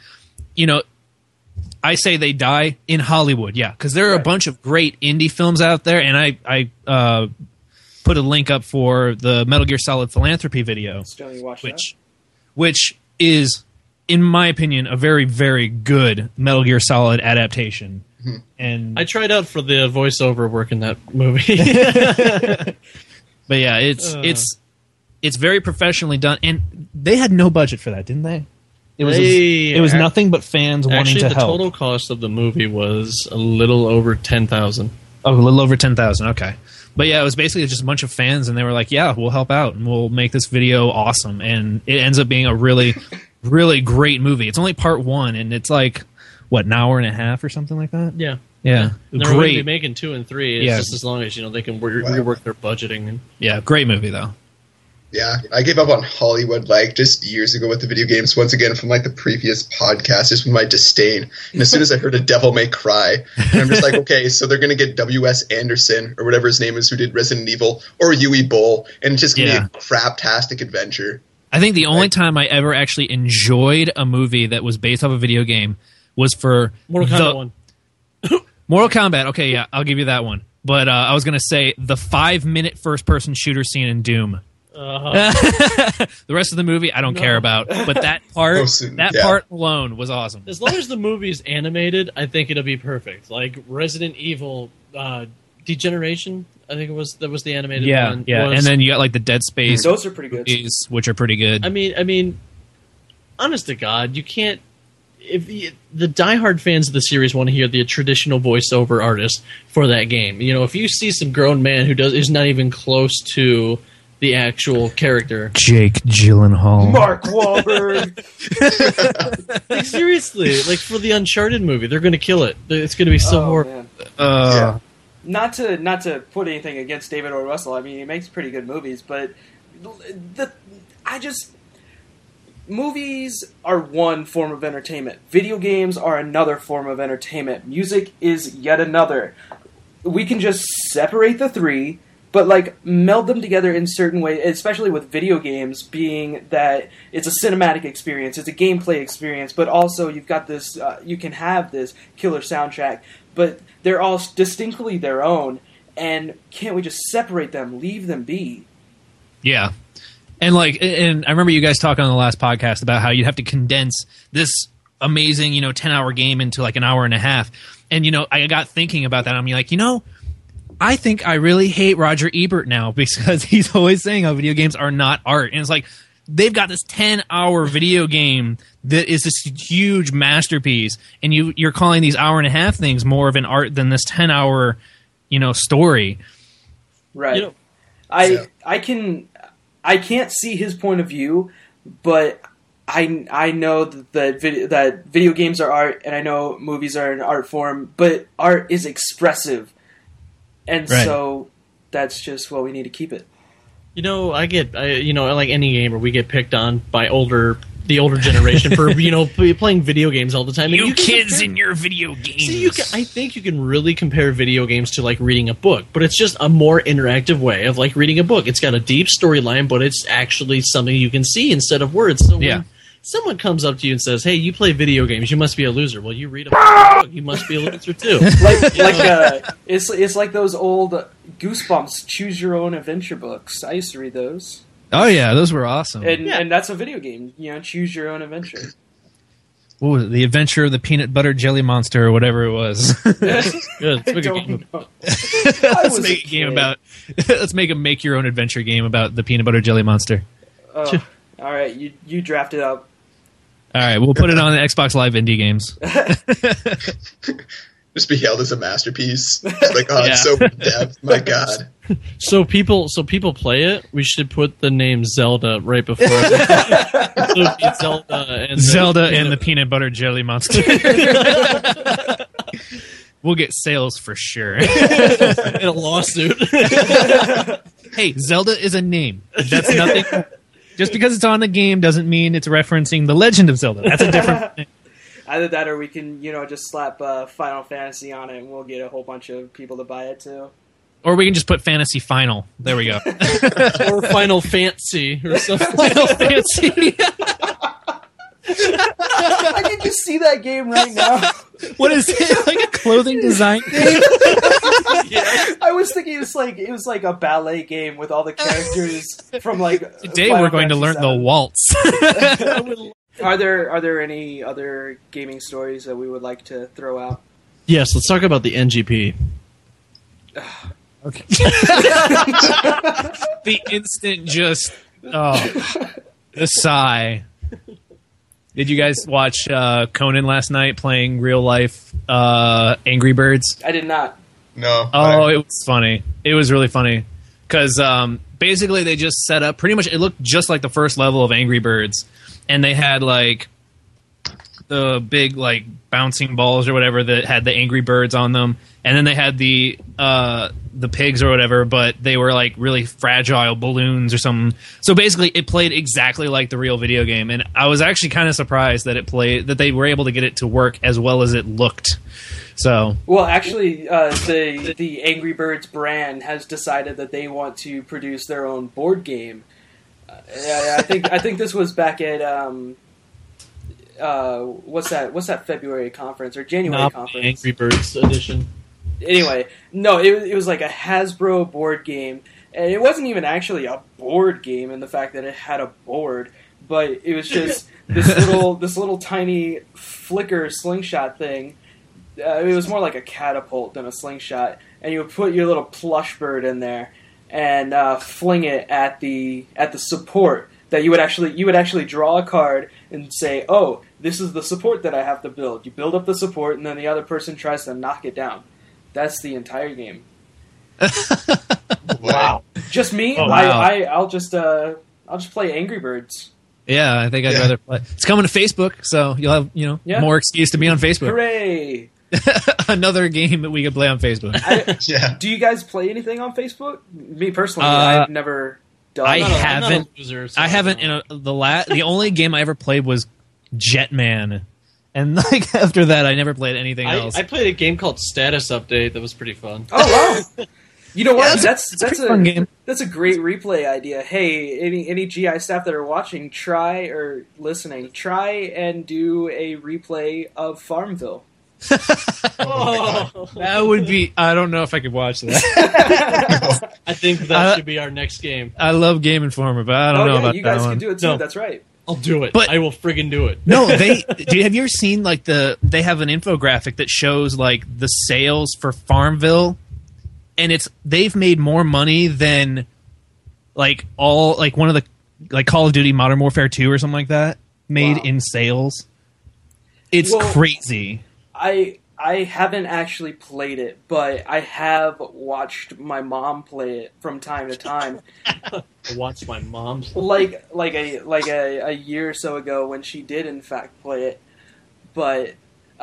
Speaker 3: I say they die in Hollywood. Yeah. Because there are a bunch of great indie films out there. And I put a link up for the Metal Gear Solid Philanthropy video,
Speaker 1: Still need to watch
Speaker 3: which is, in my opinion, a very, very good Metal Gear Solid adaptation.
Speaker 2: Mm-hmm.
Speaker 3: And
Speaker 4: I tried out for the voiceover work in that movie.
Speaker 3: But yeah, it's very professionally done, and they had no budget for that, didn't they? It was nothing but fans wanting to help.
Speaker 4: Actually, the total cost of the movie was a little over $10,000.
Speaker 3: Oh, a little over $10,000. Okay, but yeah, it was basically just a bunch of fans, and they were like, "Yeah, we'll help out, and we'll make this video awesome." And it ends up being a really, really great movie. It's only part one, and it's like an hour and a half or something like that.
Speaker 4: Yeah.
Speaker 3: Yeah,
Speaker 4: and they're going to be making 2 and 3. It's just as long as they can rework their budgeting.
Speaker 3: Yeah, great movie though.
Speaker 2: Yeah, I gave up on Hollywood like just years ago with the video games. Once again, from like the previous podcast, just with my disdain. And as soon as I heard a Devil May Cry, and I'm just like, okay, so they're gonna get W.S. Anderson or whatever his name is, who did Resident Evil, or Yui Boll, and it's just gonna be a craptastic adventure.
Speaker 3: I think the only time I ever actually enjoyed a movie that was based off a video game was for
Speaker 4: Mortal Kombat 1.
Speaker 3: Mortal Kombat. Okay, yeah, I'll give you that one. But I was gonna say the 5-minute first-person shooter scene in Doom. The rest of the movie I don't care about, but that part part alone was awesome.
Speaker 4: As long as the movie is animated, I think it'll be perfect. Like Resident Evil Degeneration, I think that was the animated
Speaker 3: Yeah,
Speaker 4: one.
Speaker 3: yeah.
Speaker 4: Was-
Speaker 3: And then you got like the Dead Space
Speaker 1: Those are pretty good.
Speaker 3: movies, which are pretty good.
Speaker 4: I mean, honest to God, you can't. The diehard fans of the series want to hear the traditional voiceover artist for that game. You know, if you see some grown man who's not even close to the actual character,
Speaker 3: Jake Gyllenhaal.
Speaker 1: Mark Wahlberg.
Speaker 4: like, seriously, like for the Uncharted movie, they're going to kill it. It's going to be so horrible.
Speaker 1: Man. Not to put anything against David O. Russell. I mean, he makes pretty good movies, but movies are one form of entertainment. Video games are another form of entertainment. Music is yet another. We can just separate the three, but like meld them together in certain ways, especially with video games being that it's a cinematic experience, it's a gameplay experience, but also you've got this, you can have this killer soundtrack, but they're all distinctly their own, and can't we just separate them, leave them be?
Speaker 3: Yeah. And I remember you guys talking on the last podcast about how you'd have to condense this amazing, 10-hour game into like an hour and a half. And, I got thinking about that. I'm like, I think I really hate Roger Ebert now because he's always saying how video games are not art. And it's like, they've got this 10-hour video game that is this huge masterpiece. And you're calling these hour and a half things more of an art than this 10-hour, story.
Speaker 1: Right. I can't see his point of view, but I know that video games are art, and I know movies are an art form, but art is expressive, and so that's just what we need to keep it.
Speaker 4: Like any gamer, we get picked on by the older generation for playing video games all the time. And
Speaker 3: you kids in your video games.
Speaker 4: See, I think you can really compare video games to like reading a book, but it's just a more interactive way of like reading a book. It's got a deep storyline, but it's actually something you can see instead of words. So when someone comes up to you and says, "Hey, you play video games, you must be a loser." Well, you read a book, you must be a loser too.
Speaker 1: It's like those old Goosebumps Choose Your Own Adventure books. I used to read those.
Speaker 3: Oh yeah, those were awesome.
Speaker 1: And that's a video game. Choose your own adventure.
Speaker 3: What was it? The Adventure of the Peanut Butter Jelly Monster, or whatever it was.
Speaker 4: Good. Let's make a game.
Speaker 3: Let's make a game about. Let's make a make your own adventure game about the Peanut Butter Jelly Monster.
Speaker 1: All right, you draft it up.
Speaker 3: All right, we'll put it on the Xbox Live Indie Games.
Speaker 2: Just be hailed as a masterpiece. It's like, it's so in depth. My God.
Speaker 4: So people play it. We should put the name Zelda right before it.
Speaker 3: Zelda and the Peanut Butter Jelly Monster. We'll get sales for sure.
Speaker 4: In a lawsuit.
Speaker 3: Hey, Zelda is a name. That's nothing. Just because it's on the game doesn't mean it's referencing The Legend of Zelda. That's a different thing.
Speaker 1: Either that, or we can, just slap Final Fantasy on it, and we'll get a whole bunch of people to buy it too.
Speaker 3: Or we can just put Fantasy Final. There we go.
Speaker 4: Or Final Fancy or something.
Speaker 3: Final Fancy.
Speaker 1: I can just see that game right now.
Speaker 3: What is it? Like a clothing design game?
Speaker 1: I was thinking it was like a ballet game with all the characters from like.
Speaker 3: Today
Speaker 1: Final
Speaker 3: we're going to
Speaker 1: Fantasy
Speaker 3: learn the waltz.
Speaker 1: Are there any other gaming stories that we would like to throw out?
Speaker 4: Yes, let's talk about the NGP.
Speaker 3: Okay. The instant the sigh. Did you guys watch Conan last night playing real life Angry Birds?
Speaker 1: I did not.
Speaker 2: No.
Speaker 3: Oh, it was funny. It was really funny because basically they just set up pretty much. It looked just like the first level of Angry Birds, and they had like the big like bouncing balls or whatever that had the Angry Birds on them, and then they had the pigs or whatever, but they were like really fragile balloons or something. So basically, it played exactly like the real video game, and I was actually kind of surprised that that they were able to get it to work as well as it looked. So
Speaker 1: well, actually, the Angry Birds brand has decided that they want to produce their own board game. I think this was back at what's that February conference or January conference?
Speaker 4: Angry Birds edition.
Speaker 1: Anyway, no, it was like a Hasbro board game, and it wasn't even actually a board game in the fact that it had a board, but it was just this little tiny flicker slingshot thing it was more like a catapult than a slingshot, and you would put your little plush bird in there and fling it at the support. That you would actually draw a card and say, "Oh, this is the support that I have to build." You build up the support, and then the other person tries to knock it down. That's the entire game.
Speaker 2: Wow.
Speaker 1: Just me?
Speaker 3: Oh, wow.
Speaker 1: I'll just play Angry Birds.
Speaker 3: Yeah, I think I'd rather play. It's coming to Facebook, so you'll have
Speaker 1: Yeah.
Speaker 3: more excuse to be on Facebook.
Speaker 1: Hooray!
Speaker 3: Another game that we could play on Facebook.
Speaker 2: Yeah.
Speaker 1: Do you guys play anything on Facebook? Me personally, I've never done.
Speaker 3: I
Speaker 1: that.
Speaker 3: haven't.
Speaker 4: I'm not a loser, so
Speaker 3: I haven't. The only game I ever played was Jetman, and like after that, I never played anything else.
Speaker 4: I played a game called Status Update that was pretty fun.
Speaker 1: Oh wow! You know what?
Speaker 3: Yeah,
Speaker 1: that's
Speaker 3: a pretty fun game.
Speaker 1: That's a great replay idea. Hey, any GI staff that are watching, try and do a replay of Farmville.
Speaker 4: Oh.
Speaker 3: That would be. I don't know if I could watch that.
Speaker 4: I think that should be our next game.
Speaker 3: I love Game Informer, but I don't know about
Speaker 1: you
Speaker 3: that
Speaker 1: guys
Speaker 3: one.
Speaker 1: can do it too.
Speaker 4: No.
Speaker 1: That's right.
Speaker 4: I'll do it.
Speaker 3: But-
Speaker 4: I will friggin' do it.
Speaker 3: No, have you ever seen like they have an infographic that shows like the sales for Farmville, and they've made more money than like one of the like Call of Duty Modern Warfare 2 or something like that made
Speaker 1: Wow.
Speaker 3: in sales. It's
Speaker 1: Well,
Speaker 3: crazy.
Speaker 1: I haven't actually played it, but I have watched my mom play it from time to time.
Speaker 4: I watched my mom.
Speaker 1: like a year or so ago when she did in fact play it, but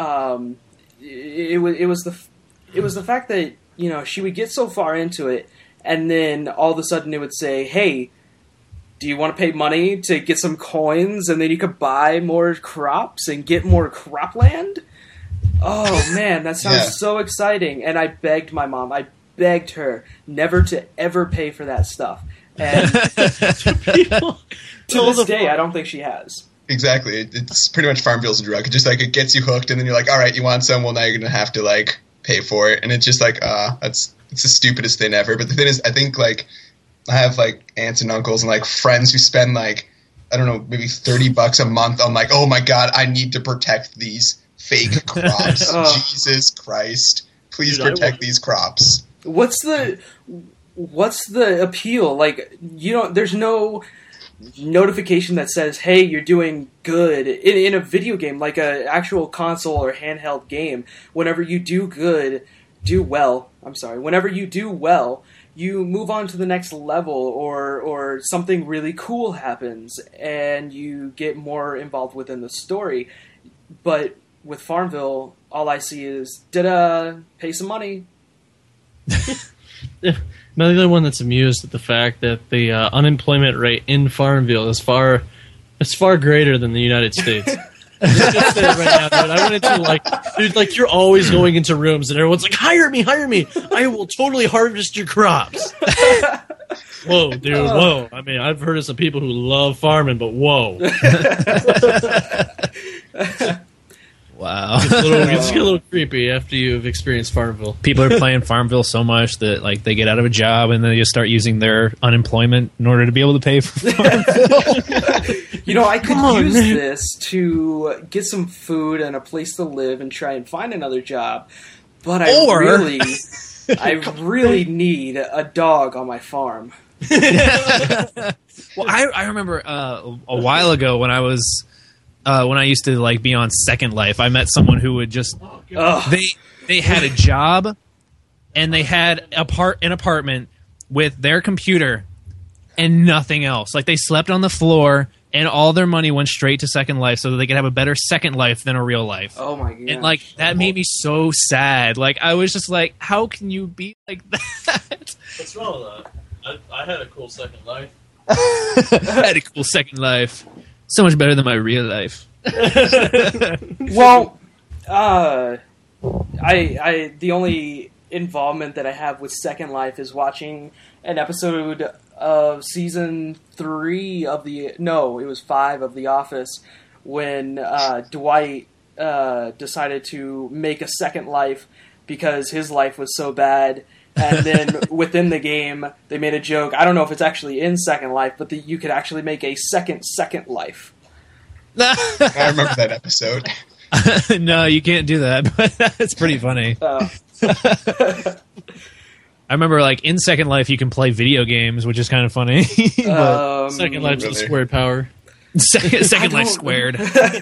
Speaker 1: it was the fact that she would get so far into it, and then all of a sudden it would say, "Hey, do you want to pay money to get some coins, and then you could buy more crops and get more cropland?" Oh man, that sounds
Speaker 2: Yeah.
Speaker 1: so exciting! And I begged my mom, I begged her never to ever pay for that stuff, and
Speaker 4: People.
Speaker 1: to this day, I don't think she has.
Speaker 2: Exactly. It's pretty much Farmville's a drug. It just like it gets you hooked, and then you're like, all right, you want some? Well, now you're gonna have to like pay for it, and it's just like, it's the stupidest thing ever. But the thing is, I think like I have like aunts and uncles and like friends who spend like I don't know, maybe $30 a month on like, oh my god, I need to protect these fake crops.
Speaker 1: Oh.
Speaker 2: Jesus Christ, please
Speaker 4: Dude, I
Speaker 2: protect
Speaker 4: want-
Speaker 2: these crops.
Speaker 1: What's the appeal? Like, there's no notification that says, "Hey, you're doing good." In a video game, like a actual console or handheld game, whenever you whenever you do well, you move on to the next level, or something really cool happens, and you get more involved within the story. But with Farmville, all I see is, pay some money.
Speaker 4: I'm the only one that's amused at the fact that the unemployment rate in Farmville is far greater than the United States. Just say it right now, dude. I went into dude, you're always going into rooms and everyone's like, hire me, I will totally harvest your crops. Whoa, dude, whoa. I mean, I've heard of some people who love farming, but whoa.
Speaker 3: Wow.
Speaker 4: It's a little creepy after you've experienced Farmville.
Speaker 3: People are playing Farmville so much that like they get out of a job and then they just start using their unemployment in order to be able to pay for Farmville.
Speaker 1: I could use this to get some food and a place to live and try and find another job, but I really need a dog on my farm.
Speaker 3: Well, I remember a while ago when I used to like be on Second Life, I met someone who would just they had a job and they had an apartment with their computer and nothing else. Like they slept on the floor and all their money went straight to Second Life so that they could have a better Second Life than a real life.
Speaker 1: Oh my god!
Speaker 3: And like that made me so sad. Like I was just like, how can you be like that?
Speaker 4: What's wrong with that? I had a cool Second Life.
Speaker 3: I had a cool Second Life. So much better than my real life.
Speaker 1: Well, I the only involvement that I have with Second Life is watching an episode of season 3 of it was 5 of The Office, when Dwight decided to make a Second Life because his life was so bad. And then within the game, they made a joke. I don't know if it's actually in Second Life, but you could actually make a second Life.
Speaker 2: I remember that episode.
Speaker 3: No, you can't do that, but it's pretty funny. I remember, like, in Second Life, you can play video games, which is kind of funny.
Speaker 4: Second Life
Speaker 2: really?
Speaker 4: squared power.
Speaker 3: Second Life squared.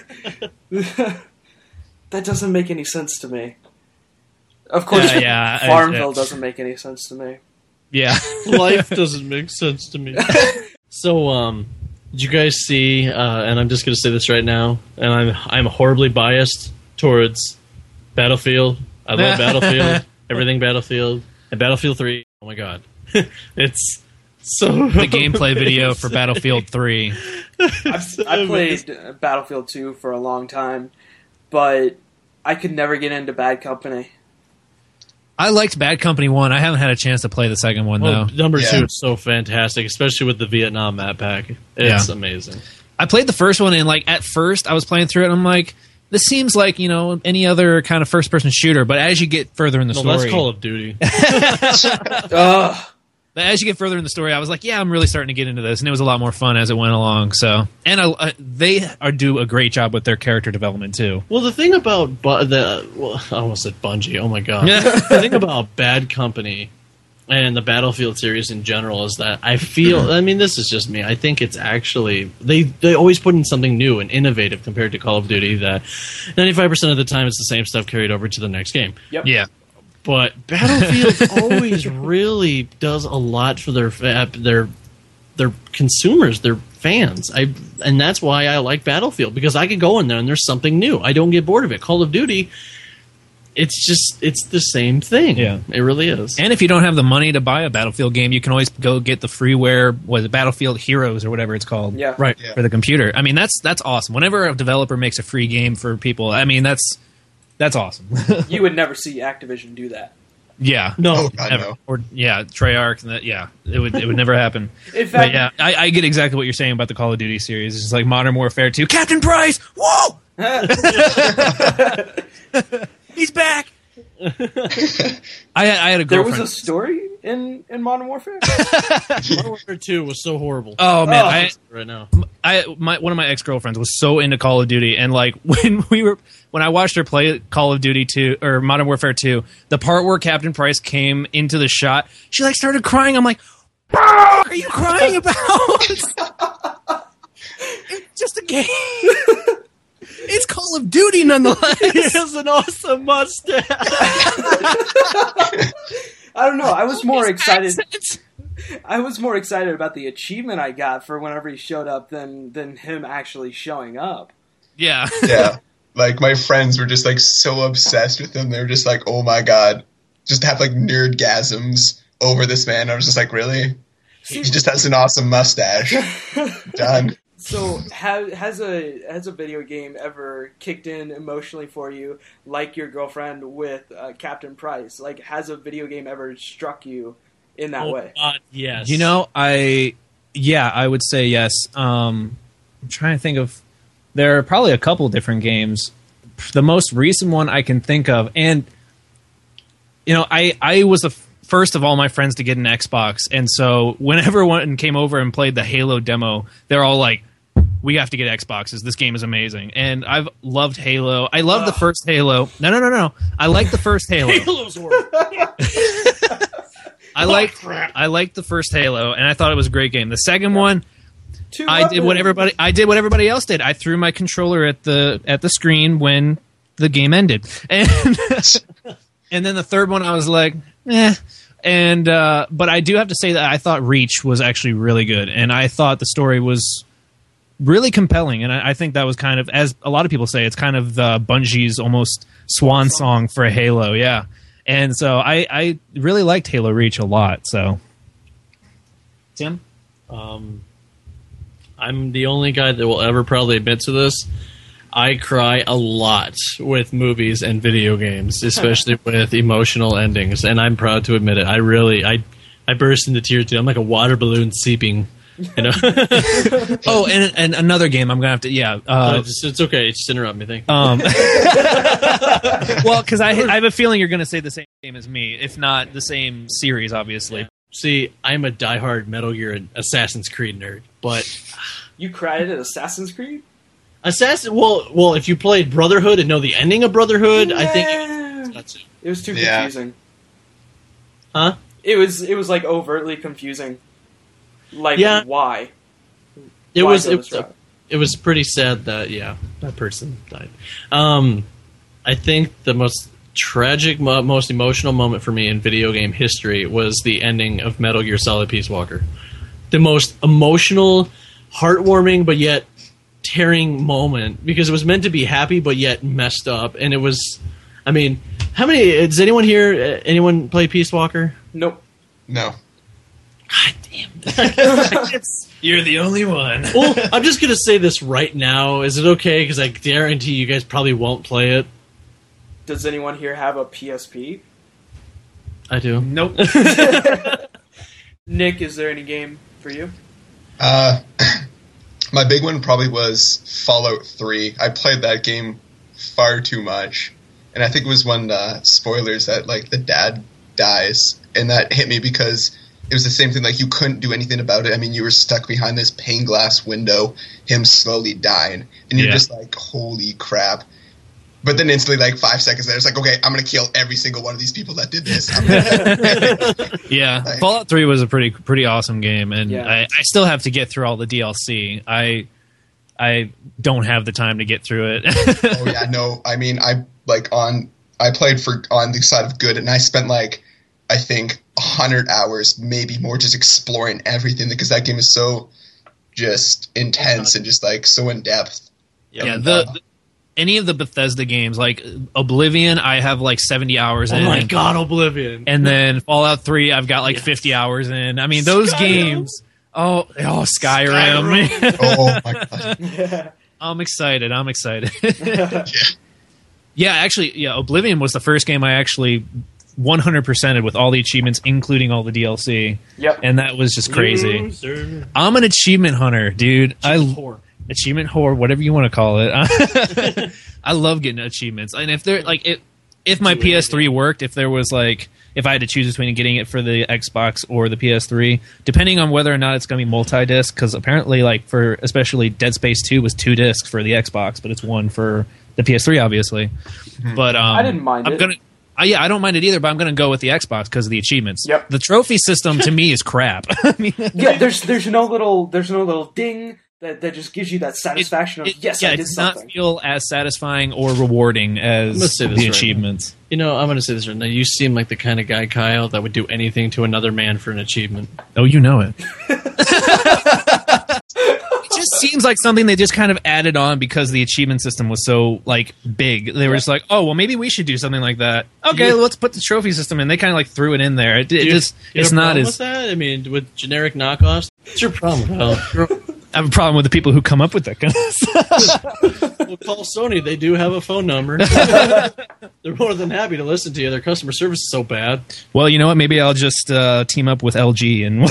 Speaker 1: That doesn't make any sense to me. Of course,
Speaker 3: yeah,
Speaker 1: Farmville doesn't make any sense to me.
Speaker 3: Yeah.
Speaker 4: Life doesn't make sense to me. So, did you guys see? And I'm just going to say this right now, and I'm horribly biased towards Battlefield. I love Battlefield, everything Battlefield, and Battlefield 3. Oh my god, it's so
Speaker 3: The gameplay video for Battlefield 3.
Speaker 1: I played Battlefield 2 for a long time, but I could never get into Bad Company.
Speaker 3: I liked Bad Company 1. I haven't had a chance to play the second one, though.
Speaker 4: Number
Speaker 2: Yeah.
Speaker 4: 2 is so fantastic, especially with the Vietnam map pack. It's amazing.
Speaker 3: I played the first one, and, like, at first I was playing through it, and I'm like, this seems like, you know, any other kind of first-person shooter, but as you get further in the story...
Speaker 4: that's Call of Duty.
Speaker 1: Ugh.
Speaker 3: But as you get further in the story, I was like, yeah, I'm really starting to get into this, and it was a lot more fun as it went along. So, and they do a great job with their character development too.
Speaker 4: Well, the thing about I almost said Bungie. Oh my god! The thing about Bad Company and the Battlefield series in general is that I feel. I mean, this is just me. I think it's actually they always put in something new and innovative compared to Call of Duty. That 95% of the time it's the same stuff carried over to the next game.
Speaker 1: Yep.
Speaker 3: Yeah,
Speaker 4: But Battlefield always really does a lot for their consumers, their fans. And that's why I like Battlefield, because I can go in there and there's something new. I don't get bored of it. Call of Duty, it's the same thing.
Speaker 3: Yeah.
Speaker 4: It really is.
Speaker 3: and if you don't have the money to buy a Battlefield game, you can always go get the freeware, Battlefield Heroes or whatever it's called.
Speaker 1: Yeah.
Speaker 4: Right.
Speaker 2: Yeah.
Speaker 3: For the computer. I mean, that's awesome. Whenever a developer makes a free game for people, I mean, that's awesome.
Speaker 1: You would never see Activision do that.
Speaker 3: Yeah.
Speaker 4: No.
Speaker 2: Oh, God,
Speaker 3: Never.
Speaker 2: no.
Speaker 3: Or Treyarch. And it would never happen.
Speaker 1: In
Speaker 3: But
Speaker 1: fact,
Speaker 3: yeah, I get exactly what you're saying about the Call of Duty series. It's just like Modern Warfare 2. Captain Price! Whoa! He's back! I had a
Speaker 1: there
Speaker 3: girlfriend.
Speaker 1: was a story in Modern Warfare?
Speaker 4: Modern Warfare 2 was so horrible.
Speaker 3: Oh man,
Speaker 1: Oh.
Speaker 4: Right now.
Speaker 3: one of my ex-girlfriends was so into Call of Duty, and like when I watched her play Call of Duty 2 or Modern Warfare 2, the part where Captain Price came into the shot, she like started crying. I'm like, what are you crying about? It's just a game. It's Call of Duty nonetheless.
Speaker 4: He has an awesome mustache.
Speaker 1: I don't know. I was more excited. I was more excited about the achievement I got for whenever he showed up than him actually showing up.
Speaker 3: Yeah.
Speaker 2: Yeah. Like, my friends were just, like, so obsessed with him. They were just like, oh my god. Just have, like, nerdgasms over this man. I was just like, really? He just has an awesome mustache. Done.
Speaker 1: So has a video game ever kicked in emotionally for you, like your girlfriend with Captain Price? Like, has a video game ever struck you in that way?
Speaker 4: God, yes.
Speaker 3: You know, I would say yes. I'm trying to think of. There are probably a couple different games. The most recent one I can think of, and you know, I was the first of all my friends to get an Xbox, and so whenever one came over and played the Halo demo, they're all like, "We have to get Xboxes. This game is amazing." And I've loved Halo. I love the first Halo. No. I like the first Halo.
Speaker 4: Halo's horrible.
Speaker 3: I liked the first Halo, and I thought it was a great game. The second one, I did what everybody else did. I threw my controller at the screen when the game ended, and and then the third one I was like, eh. And but I do have to say that I thought Reach was actually really good, and I thought the story was really compelling, and I think that was kind of, as a lot of people say, it's kind of Bungie's almost swan song for Halo, yeah. And so I really liked Halo Reach a lot. So, Tim,
Speaker 4: I'm the only guy that will ever probably admit to this. I cry a lot with movies and video games, especially with emotional endings, and I'm proud to admit it. I burst into tears too. I'm like a water balloon seeping. You know.
Speaker 3: oh, and another game I'm gonna have to
Speaker 4: it's okay. Just interrupt me. Thank you.
Speaker 3: Well, because I have a feeling you're gonna say the same game as me, if not the same series, obviously.
Speaker 4: See, I'm a diehard Metal Gear and Assassin's Creed nerd, but
Speaker 1: You cried at Assassin's Creed?
Speaker 4: Assassin. Well, if you played Brotherhood and know the ending of Brotherhood, I think
Speaker 1: it was too
Speaker 2: Yeah.
Speaker 1: confusing.
Speaker 4: Huh?
Speaker 1: It was like overtly confusing. Like,
Speaker 4: Yeah.
Speaker 1: why?
Speaker 4: It
Speaker 1: Why
Speaker 4: was.
Speaker 1: go this route?
Speaker 4: It was pretty sad that that person died. I think the most tragic, most emotional moment for me in video game history was the ending of Metal Gear Solid Peace Walker. The most emotional, heartwarming, but yet tearing moment, because it was meant to be happy but yet messed up. And it was, I mean, how many, does anyone here, anyone play Peace Walker?
Speaker 1: Nope.
Speaker 2: No.
Speaker 4: God damn.
Speaker 3: You're the only one.
Speaker 4: Well, I'm just going to say this right now. Is it okay? Because I guarantee you guys probably won't play it.
Speaker 1: Does anyone here have a PSP?
Speaker 4: I do.
Speaker 3: Nope.
Speaker 1: Nick, is there any game for you?
Speaker 2: My big one probably was Fallout 3. I played that game far too much. And I think it was when, spoilers, that, like, the dad dies. And that hit me because it was the same thing, like, you couldn't do anything about it. I mean, you were stuck behind this pane glass window, him slowly dying. And you're just like, holy crap. But then instantly, like, 5 seconds later, it's like, okay, I'm going to kill every single one of these people that did this.
Speaker 3: Yeah,
Speaker 2: Like-
Speaker 3: Fallout 3 was a pretty awesome game, and
Speaker 1: Yeah.
Speaker 3: I still have to get through all the DLC. I don't have the time to get through it.
Speaker 2: Oh yeah, no. I mean, I played on the side of good, and I spent like I think 100 hours, maybe more, just exploring everything because that game is so just intense and just like so in depth.
Speaker 3: Yeah, any of the Bethesda games, like Oblivion, I have like 70 hours in.
Speaker 4: Oh my god, Oblivion.
Speaker 3: And then Fallout 3, I've got like 50 hours in. I mean, those
Speaker 4: Skyrim.
Speaker 3: games. Oh, Skyrim.
Speaker 2: Oh my god.
Speaker 3: I'm excited. Yeah, actually, Oblivion was the first game I actually 100%ed with all the achievements, including all the DLC.
Speaker 1: Yep.
Speaker 3: And that was just crazy.
Speaker 4: Loser.
Speaker 3: I'm an achievement hunter, dude.
Speaker 4: Whore.
Speaker 3: Achievement whore, whatever you want to call it. I love getting achievements. And if they're like, if my PS3 worked, if there was like, if I had to choose between getting it for the Xbox or the PS3, depending on whether or not it's going to be multi-disc, because apparently, like, for especially Dead Space 2 was 2 discs for the Xbox, but it's 1 for the PS3, obviously. But
Speaker 1: I didn't mind it.
Speaker 3: I don't mind it either, but I'm going to go with the Xbox because of the achievements.
Speaker 1: Yep.
Speaker 3: The trophy system to me is crap. I mean,
Speaker 1: Yeah, there's no little ding that just gives you that satisfaction of yes, I
Speaker 3: it
Speaker 1: did
Speaker 3: does not
Speaker 1: something.
Speaker 3: feel as satisfying or rewarding
Speaker 4: I'm gonna
Speaker 3: as
Speaker 4: say
Speaker 3: the
Speaker 4: this right
Speaker 3: achievements.
Speaker 4: You know, I'm going to say this right now. You seem like the kind of guy, Kyle, that would do anything to another man for an achievement.
Speaker 3: Oh, you know it. It just seems like something they just kind of added on because the achievement system was so like big. They were just like, oh, well, maybe we should do something like that. Okay, let's put the trophy system in. They kind of like threw it in there. It's
Speaker 4: have a
Speaker 3: not
Speaker 4: problem
Speaker 3: as.
Speaker 4: with that? I mean, with generic knockoffs? What's your problem, Kyle?
Speaker 3: I have a problem with the people who come up with that kind of stuff.
Speaker 4: Well, call Sony. They do have a phone number. They're more than happy to listen to you. Their customer service is so bad.
Speaker 3: Well, you know what? Maybe I'll just team up with LG and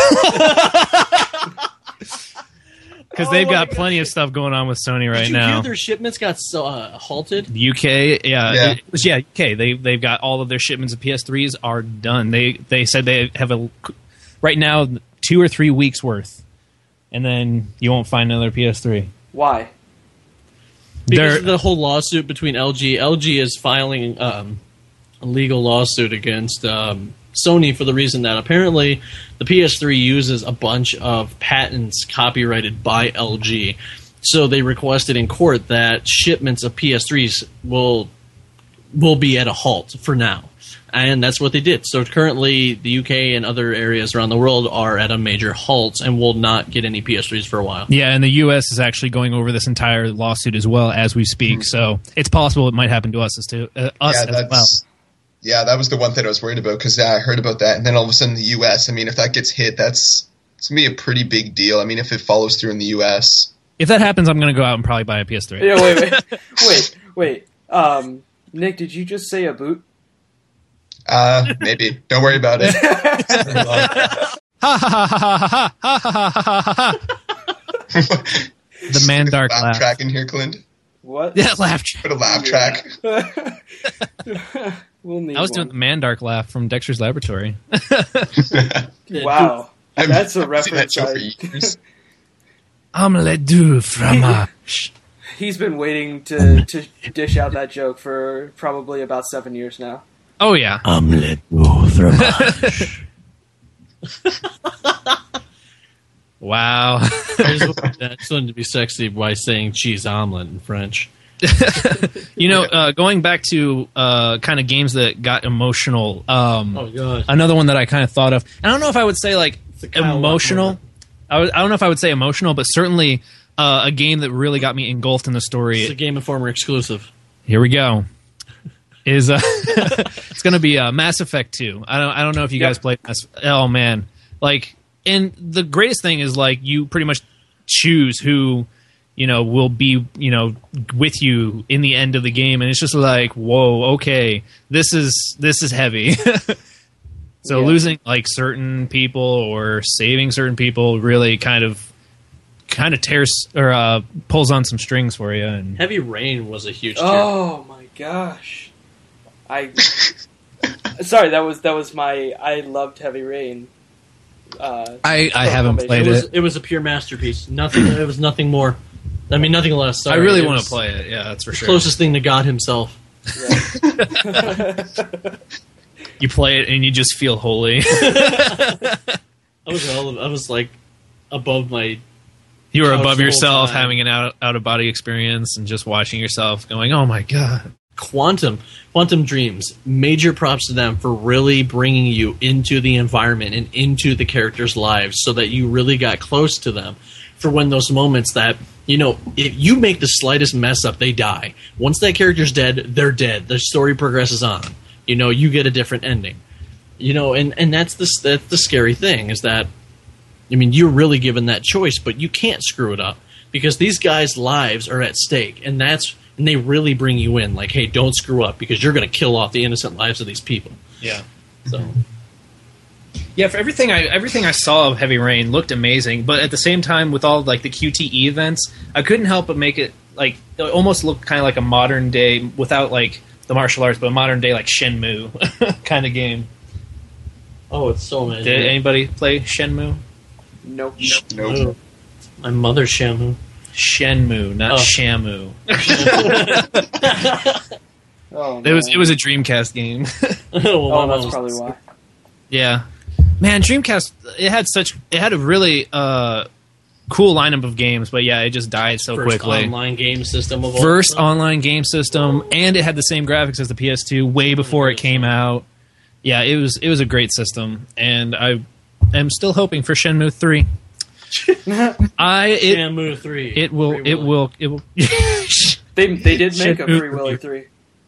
Speaker 3: because they've got plenty of stuff going on with Sony right
Speaker 4: Did you
Speaker 3: now.
Speaker 4: hear their shipments got halted?
Speaker 3: The UK,
Speaker 2: Yeah.
Speaker 3: UK. They've got all of their shipments of PS3s are done. They said they have right now 2 or 3 weeks worth, and then you won't find another PS3.
Speaker 1: Why?
Speaker 4: Because of the whole lawsuit between LG. LG is filing a legal lawsuit against Sony for the reason that apparently the PS3 uses a bunch of patents copyrighted by LG. So they requested in court that shipments of PS3s will be at a halt for now. And that's what they did. So currently the UK and other areas around the world are at a major halt and will not get any PS3s for a while.
Speaker 3: Yeah, and the US is actually going over this entire lawsuit as well as we speak. So it's possible it might happen to us as well.
Speaker 2: Yeah, that was the one thing I was worried about because I heard about that, and then all of a sudden the U.S. I mean, if that gets hit, it's gonna be a pretty big deal. I mean, if it follows through in the U.S.
Speaker 3: If that happens, I'm going to go out and probably buy a PS3.
Speaker 1: Yeah, wait. Nick, did you just say a boot?
Speaker 2: Maybe. Don't worry about it.
Speaker 3: The Mandark
Speaker 2: laugh
Speaker 3: laugh.
Speaker 2: track in here, Clint.
Speaker 1: What?
Speaker 3: Yeah, laugh track.
Speaker 2: Put a laugh track.
Speaker 1: We'll need
Speaker 3: I was doing the Mandark laugh from Dexter's Laboratory.
Speaker 1: Wow. That's a
Speaker 2: I've seen that
Speaker 1: reference.
Speaker 2: show for years.
Speaker 3: Omelette du fromage.
Speaker 1: He's been waiting to dish out that joke for probably about 7 years now.
Speaker 3: Oh yeah.
Speaker 4: Omelette au fromage.
Speaker 3: Wow.
Speaker 4: I just wanted to be sexy by saying cheese omelet in French.
Speaker 3: Going back to kind of games that got emotional.
Speaker 4: Oh god.
Speaker 3: Another one that I kind of thought of. I don't know if I would say like
Speaker 4: Kyle
Speaker 3: emotional. I don't know if I would say emotional, but certainly a game that really got me engulfed in the story.
Speaker 4: It's a Game Informer exclusive.
Speaker 3: Here we go. Is it's going to be Mass Effect 2. I don't know if you guys played Mass. Oh man, like, and the greatest thing is like you pretty much choose who will be with you in the end of the game, and it's just like, whoa, okay, this is heavy. So losing like certain people or saving certain people really kind of tears or pulls on some strings for you. And
Speaker 4: Heavy Rain was a huge.
Speaker 1: Oh my gosh. Sorry, that was my. I loved Heavy Rain.
Speaker 3: I haven't played it.
Speaker 4: It was a pure masterpiece. Nothing. It was nothing more. I mean, nothing less. Sorry.
Speaker 3: I really
Speaker 4: It
Speaker 3: want
Speaker 4: was
Speaker 3: to play it. Yeah, that's for
Speaker 4: the
Speaker 3: sure.
Speaker 4: closest thing to God Himself.
Speaker 3: You play it and you just feel holy.
Speaker 4: I was like above my.
Speaker 3: You were
Speaker 4: Couch
Speaker 3: above
Speaker 4: the whole
Speaker 3: yourself,
Speaker 4: time.
Speaker 3: having an out of body experience, and just watching yourself, going, "Oh my god!"
Speaker 4: Quantum Dreams. Major props to them for really bringing you into the environment and into the characters' lives, so that you really got close to them. For when those moments that if you make the slightest mess up, they die. Once that character's dead, they're dead. The story progresses on. You get a different ending. And that's the scary thing is that, I mean, you're really given that choice, but you can't screw it up because these guys' lives are at stake, and they really bring you in. Like, hey, don't screw up because you're going to kill off the innocent lives of these people.
Speaker 3: Yeah.
Speaker 4: So,
Speaker 3: Yeah, for everything I saw of Heavy Rain looked amazing, but at the same time, with all like the QTE events, I couldn't help but make it like it almost looked kind of like a modern day without like the martial arts, but a modern day like Shenmue kind of game.
Speaker 4: oh, it's so amazing.
Speaker 3: Did anybody play Shenmue?
Speaker 1: Nope.
Speaker 2: Nope.
Speaker 4: My mother's Shamu.
Speaker 3: Shenmue, not
Speaker 4: Oh.
Speaker 3: Shamu.
Speaker 1: Oh,
Speaker 3: It was a Dreamcast game.
Speaker 1: Oh, that's probably why.
Speaker 3: Yeah, man, Dreamcast it had a really cool lineup of games, but yeah, it just died so
Speaker 4: First
Speaker 3: quickly.
Speaker 4: online game system of all
Speaker 3: First
Speaker 4: time.
Speaker 3: online game system, and it had the same graphics as the PS2 way before it came out. Yeah, it was a great system, and I am still hoping for Shenmue 3.
Speaker 4: Shamu 3.
Speaker 3: It will.
Speaker 1: They did make a
Speaker 3: Shenmue
Speaker 1: Free Willy 3.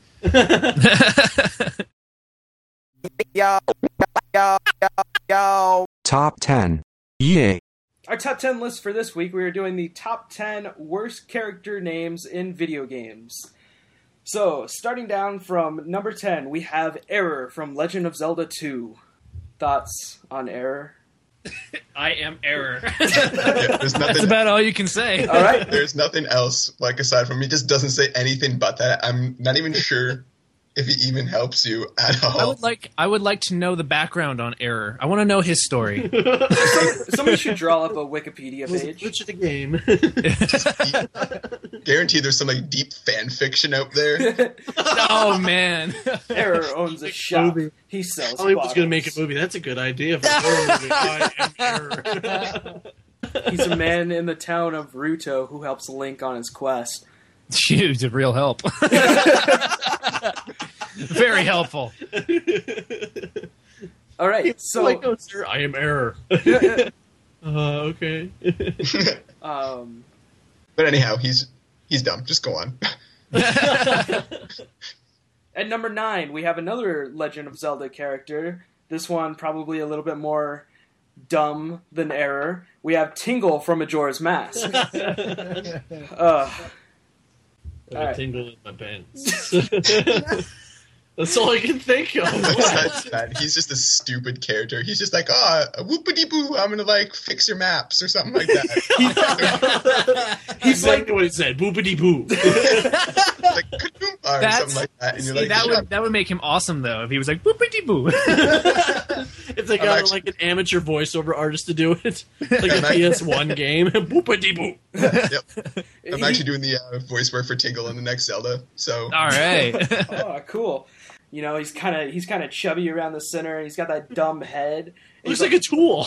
Speaker 5: Top 10. Yay.
Speaker 1: Our top 10 list for this week, we are doing the top 10 worst character names in video games. So, starting down from number 10, we have Error from Legend of Zelda 2. Thoughts on Error?
Speaker 3: I am Error.
Speaker 2: Yeah, there's
Speaker 3: That's
Speaker 2: nothing.
Speaker 3: about all you can say.
Speaker 1: All right.
Speaker 2: There's nothing else like aside from he just doesn't say anything but that. I'm not even sure if he even helps you at all.
Speaker 3: I would like to know the background on Error. I want to know his story.
Speaker 1: Somebody should draw up a Wikipedia page.
Speaker 4: Which of the game?
Speaker 2: Guarantee there's some like deep fan fiction out there.
Speaker 3: Oh man.
Speaker 1: Error owns a shop.
Speaker 4: movie.
Speaker 1: He sells
Speaker 4: Hollywood's going to
Speaker 1: bottles.
Speaker 4: make a movie. That's a good idea for a horror movie. I am Error.
Speaker 1: He's a man in the town of Ruto who helps Link on his quest.
Speaker 3: She's a real help. Very helpful.
Speaker 1: All right, so
Speaker 4: like, no, sir, I am Error. Okay.
Speaker 2: But anyhow, he's dumb. Just go on.
Speaker 1: at number 9, we have another Legend of Zelda character. This one probably a little bit more dumb than Error. We have Tingle from Majora's Mask.
Speaker 4: I
Speaker 1: Alright.
Speaker 4: tingle in my pants. That's all I can think of.
Speaker 2: Besides that, he's just a stupid character. He's just like, whoopity boo, I'm gonna like fix your maps or something like that.
Speaker 4: He's like what it said, boopity boo.
Speaker 2: Like, or something like that. And you're like,
Speaker 3: that would make him awesome though if he was like boopity boo.
Speaker 4: If they got like an amateur voiceover artist to do it, like a PS1 game, boopity boop.
Speaker 2: Yep. I'm actually doing the voice work for Tingle in the next Zelda. So
Speaker 3: All right.
Speaker 1: Oh, cool. You know, he's kind of chubby around the center. And he's got that dumb head.
Speaker 4: Looks like a tool.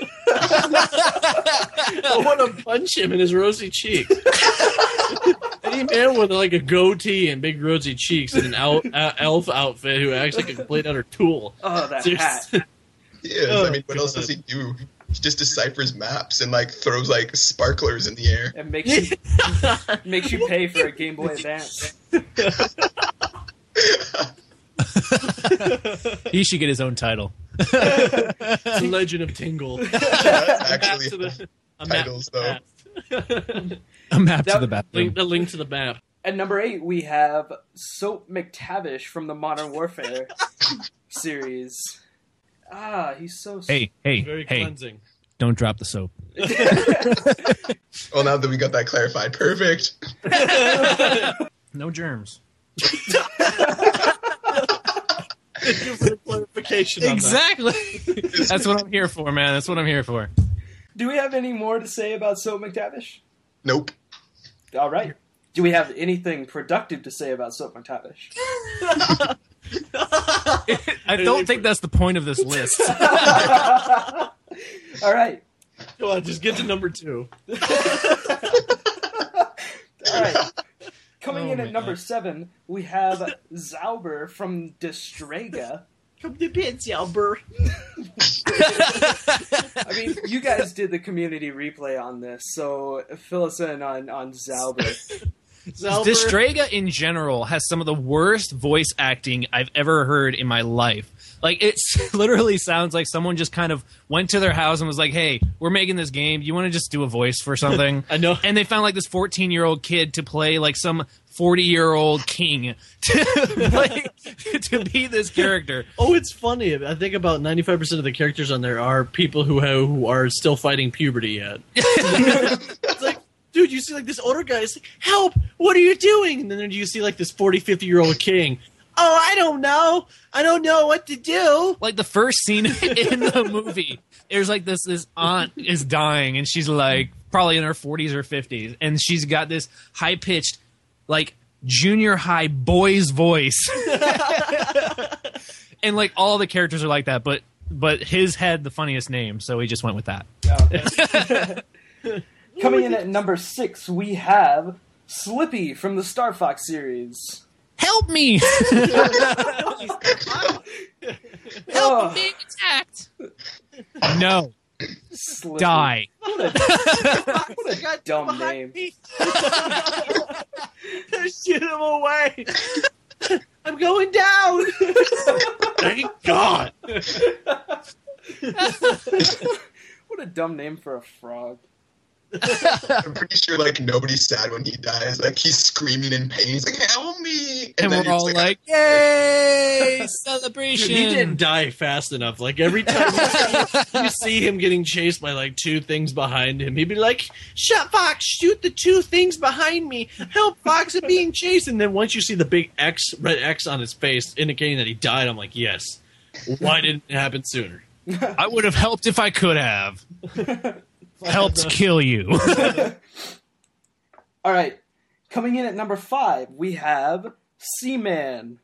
Speaker 4: I want to punch him in his rosy cheeks. Any man with like a goatee and big rosy cheeks and an elf outfit who acts like a complete utter tool.
Speaker 1: Oh, that hat.
Speaker 2: he is. I mean, what else does he do? He just deciphers maps and like throws like sparklers in the air.
Speaker 1: It makes you pay for a Game Boy Advance.
Speaker 3: He should get his own title.
Speaker 4: The Legend of Tingle.
Speaker 2: That's actually titles, though.
Speaker 3: A map to the bathroom.
Speaker 4: The link to the map.
Speaker 1: At number 8, we have Soap McTavish from the Modern Warfare series. Ah, he's so...
Speaker 3: Hey,
Speaker 4: Very cleansing.
Speaker 3: don't drop the soap.
Speaker 2: Well, now that we got that clarified, perfect.
Speaker 3: No germs.
Speaker 4: Thank you for the clarification on
Speaker 3: Exactly. That's what I'm here for, man. That's what I'm here for.
Speaker 1: Do we have any more to say about Soap McTavish?
Speaker 2: Nope.
Speaker 1: All right. Do we have anything productive to say about Soap McTavish?
Speaker 3: I don't think that's the point of this list.
Speaker 1: All right.
Speaker 4: Go on, just get to number 2.
Speaker 1: All right. Coming in at number 7, we have Zauber from Destrega.
Speaker 4: Come to bed, Zauber.
Speaker 1: I mean, you guys did the community replay on this, so fill us in on Zauber.
Speaker 3: Destrega in general has some of the worst voice acting I've ever heard in my life. Like, it literally sounds like someone just kind of went to their house and was like, hey, we're making this game. You want to just do a voice for something?
Speaker 4: I know.
Speaker 3: And they found, like, this 14-year-old kid to play, like, some 40-year-old king to be this character.
Speaker 4: Oh, it's funny. I think about 95% of the characters on there are people who are still fighting puberty yet. It's like, dude, you see, like, this older guy is like, help! What are you doing? And then you see, like, this 40, 50-year-old king. Oh, I don't know. I don't know what to do.
Speaker 3: Like, the first scene in the movie, there's, like, this aunt is dying, and she's, like, probably in her 40s or 50s, and she's got this high-pitched, like, junior high boy's voice. And, like, all the characters are like that, but his had the funniest name, so he just went with that.
Speaker 1: Coming in at number 6, we have Slippy from the Star Fox series.
Speaker 3: Help me! Help! I'm being attacked! No.
Speaker 1: Slippy.
Speaker 3: Die.
Speaker 1: What a dumb name.
Speaker 4: Shoot him away. I'm going down. Thank God.
Speaker 1: What a dumb name for a frog.
Speaker 2: I'm pretty sure like nobody's sad when he dies. Like he's screaming in pain. He's like, "Help me!"
Speaker 3: And
Speaker 2: then
Speaker 3: we're all like, "Yay! Celebration!"
Speaker 4: Dude, he didn't die fast enough. Like every time you see him getting chased by like 2 things behind him, he'd be like, "Shut, Fox! Shoot the 2 things behind me! Help, Fox! I'm being chased!" And then once you see the big red X on his face, indicating that he died, I'm like, "Yes. Why didn't it happen sooner?"
Speaker 3: I would have helped if I could have. Helped kill you.
Speaker 1: All right. Coming in at number 5, we have Seaman.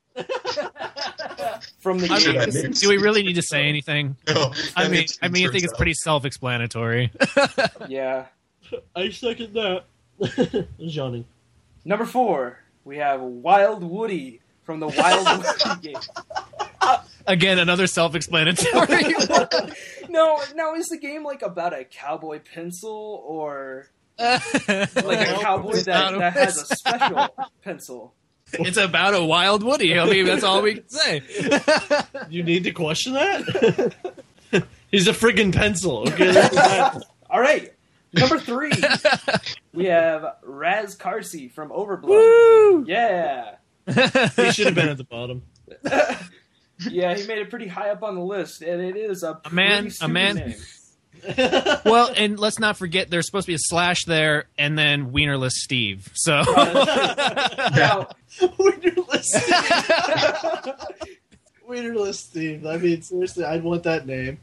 Speaker 1: From the game.
Speaker 3: Do we really need to say anything?
Speaker 2: No,
Speaker 3: I mean, I think it's pretty self-explanatory.
Speaker 1: Yeah.
Speaker 4: I second that. Johnny.
Speaker 1: Number 4, we have Wild Woody from the Wild Woody game.
Speaker 3: Again, another self-explanatory.
Speaker 1: No, now is the game like about a cowboy pencil or like a cowboy that has a special pencil?
Speaker 3: It's about a Wild Woody. I mean, that's all we can say.
Speaker 4: You need to question that? He's a friggin' pencil. Okay.
Speaker 1: All right. Number 3, we have Raz Carsey from Overblown.
Speaker 3: Woo!
Speaker 1: Yeah.
Speaker 4: He should have been at the bottom.
Speaker 1: Yeah, he made it pretty high up on the list, and it is a
Speaker 3: man.
Speaker 1: name.
Speaker 3: Well, and let's not forget there's supposed to be a slash there, and then Wienerless Steve. So
Speaker 1: Now,
Speaker 4: Wienerless Steve. I mean, seriously, I'd want that name.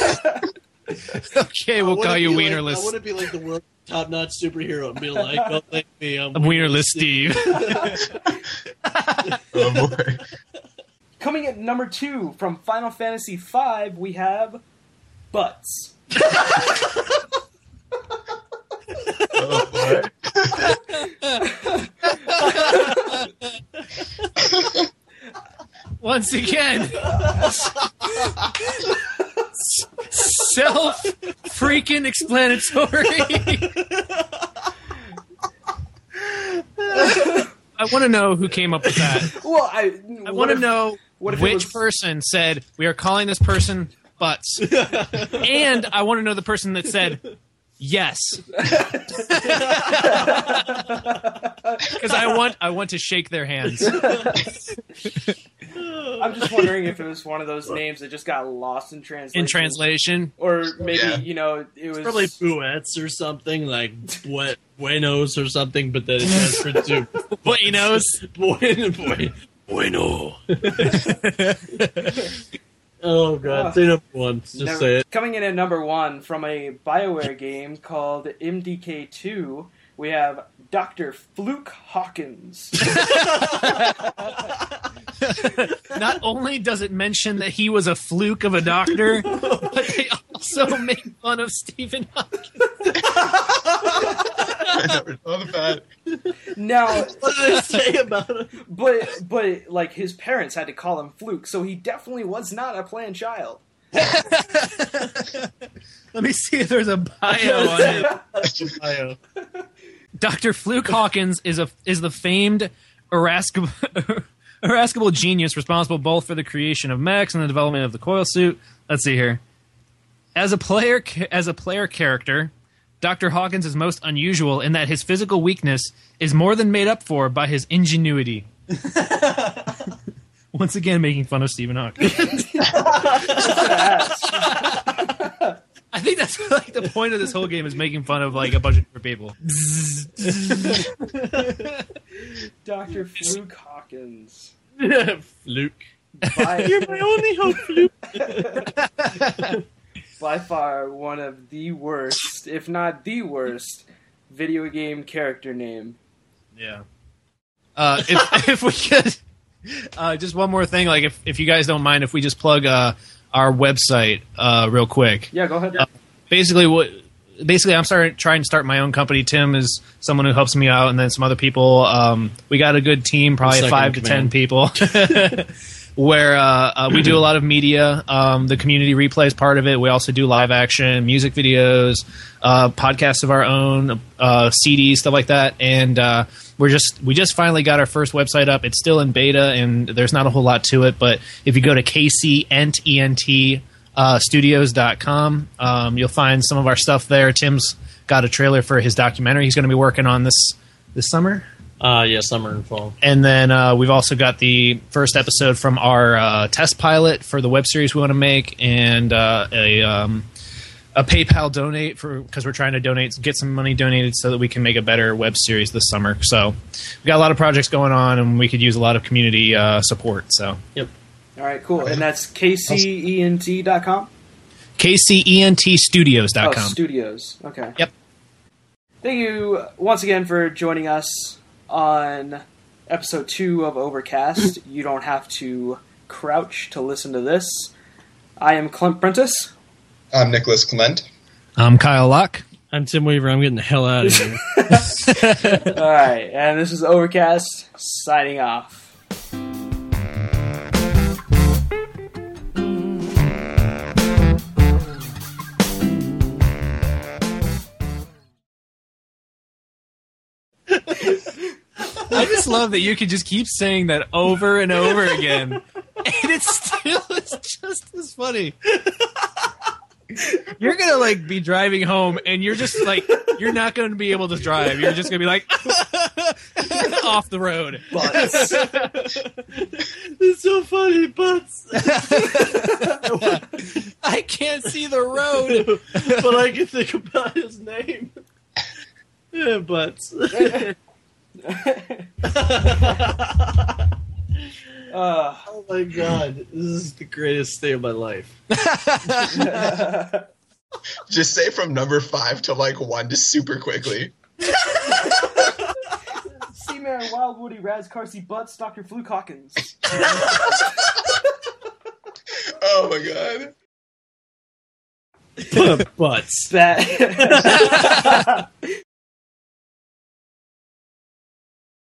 Speaker 3: Okay, we'll call you Wienerless.
Speaker 4: I want to be like the world top-notch superhero and be like, "Oh, thank me, I'm
Speaker 3: Wienerless Steve."
Speaker 2: Oh boy.
Speaker 1: Coming at number 2 from Final Fantasy V, we have Butts.
Speaker 2: Oh boy.
Speaker 3: Once again, self-freaking explanatory. I want to know who came up with that.
Speaker 1: Well,
Speaker 3: I want to know
Speaker 1: what if it
Speaker 3: which
Speaker 1: was-
Speaker 3: person said, we are calling this person Butts. And I want to know the person that said, yes. Because I want to shake their hands.
Speaker 1: I'm just wondering if it was one of those names that just got lost in translation.
Speaker 3: In translation.
Speaker 1: Or maybe,
Speaker 2: Yeah.
Speaker 1: it was...
Speaker 4: probably Buettes or something, like Buenos or something, but then it transferred to
Speaker 3: Buenos.
Speaker 4: Bueno. Oh, God. Say number 1. Just say it.
Speaker 1: Coming in at number 1 from a BioWare game called MDK2, we have Dr. Fluke Hawkins.
Speaker 3: Not only does it mention that he was a fluke of a doctor, but they also make fun of Stephen Hawking.
Speaker 2: I never thought of that.
Speaker 1: Now,
Speaker 4: What did I say about him?
Speaker 1: but like his parents had to call him Fluke, so he definitely was not a planned child.
Speaker 3: Let me see if there's a bio on him.
Speaker 4: Bio.
Speaker 3: Dr. Fluke Hawkins is the famed irascible genius responsible both for the creation of mechs and the development of the coil suit. Let's see here. As a player character, Dr. Hawkins is most unusual in that his physical weakness is more than made up for by his ingenuity. Once again, making fun of Stephen Hawking. I think that's like the point of this whole game is making fun of like a bunch of different people.
Speaker 1: Dr. Fluke Hawkins.
Speaker 4: Fluke.
Speaker 1: By,
Speaker 4: You're my only hope, Fluke.
Speaker 1: by far one of the worst, if not the worst, video game character name.
Speaker 3: Yeah. If we could, just one more thing, like if you guys don't mind, if we just plug our website real quick.
Speaker 1: Yeah, go ahead.
Speaker 3: Basically, I'm trying to start my own company. Tim is someone who helps me out, and then some other people. We got a good team, probably
Speaker 4: Second
Speaker 3: 5 to 10
Speaker 4: command.
Speaker 3: people, where we do a lot of media. The community replay is part of it. We also do live action, music videos, podcasts of our own, CDs, stuff like that. And we just finally got our first website up. It's still in beta, and there's not a whole lot to it. But if you go to studios.com, you'll find some of our stuff there. Tim's got a trailer for his documentary he's going to be working on this summer.
Speaker 4: Yeah, summer and fall.
Speaker 3: And then we've also got the first episode from our test pilot for the web series we want to make, and a PayPal donate because we're trying to get some money donated so that we can make a better web series this summer. So we've got a lot of projects going on, and we could use a lot of community support. So
Speaker 4: Yep.
Speaker 1: All right, cool. And that's kcent.com?
Speaker 3: kcentstudios.com.
Speaker 1: Oh, studios. Okay.
Speaker 3: Yep.
Speaker 1: Thank you once again for joining us on episode 2 of Overcast. You don't have to crouch to listen to this. I am Clint Prentice.
Speaker 2: I'm Nicholas Clement.
Speaker 3: I'm Kyle Locke.
Speaker 4: I'm Tim Weaver. I'm getting the hell out of here.
Speaker 1: All right, and this is Overcast signing off.
Speaker 3: I just love that you can just keep saying that over and over again, and it still is just as funny. You're gonna like be driving home, and you're just like you're not gonna be able to drive. You're just gonna be like off the road.
Speaker 1: Butts.
Speaker 4: It's so funny, Butts.
Speaker 3: I can't see the road.
Speaker 4: But I can think about his name. Yeah, Butts. Oh my god, this is the greatest day of my life.
Speaker 2: Just say from number 5 to like 1 just super quickly.
Speaker 1: Seaman, Wild Woody, Raz, Carsey, Butts, Dr. Fluke Hawkins.
Speaker 2: Oh my god.
Speaker 4: Butts.
Speaker 1: That.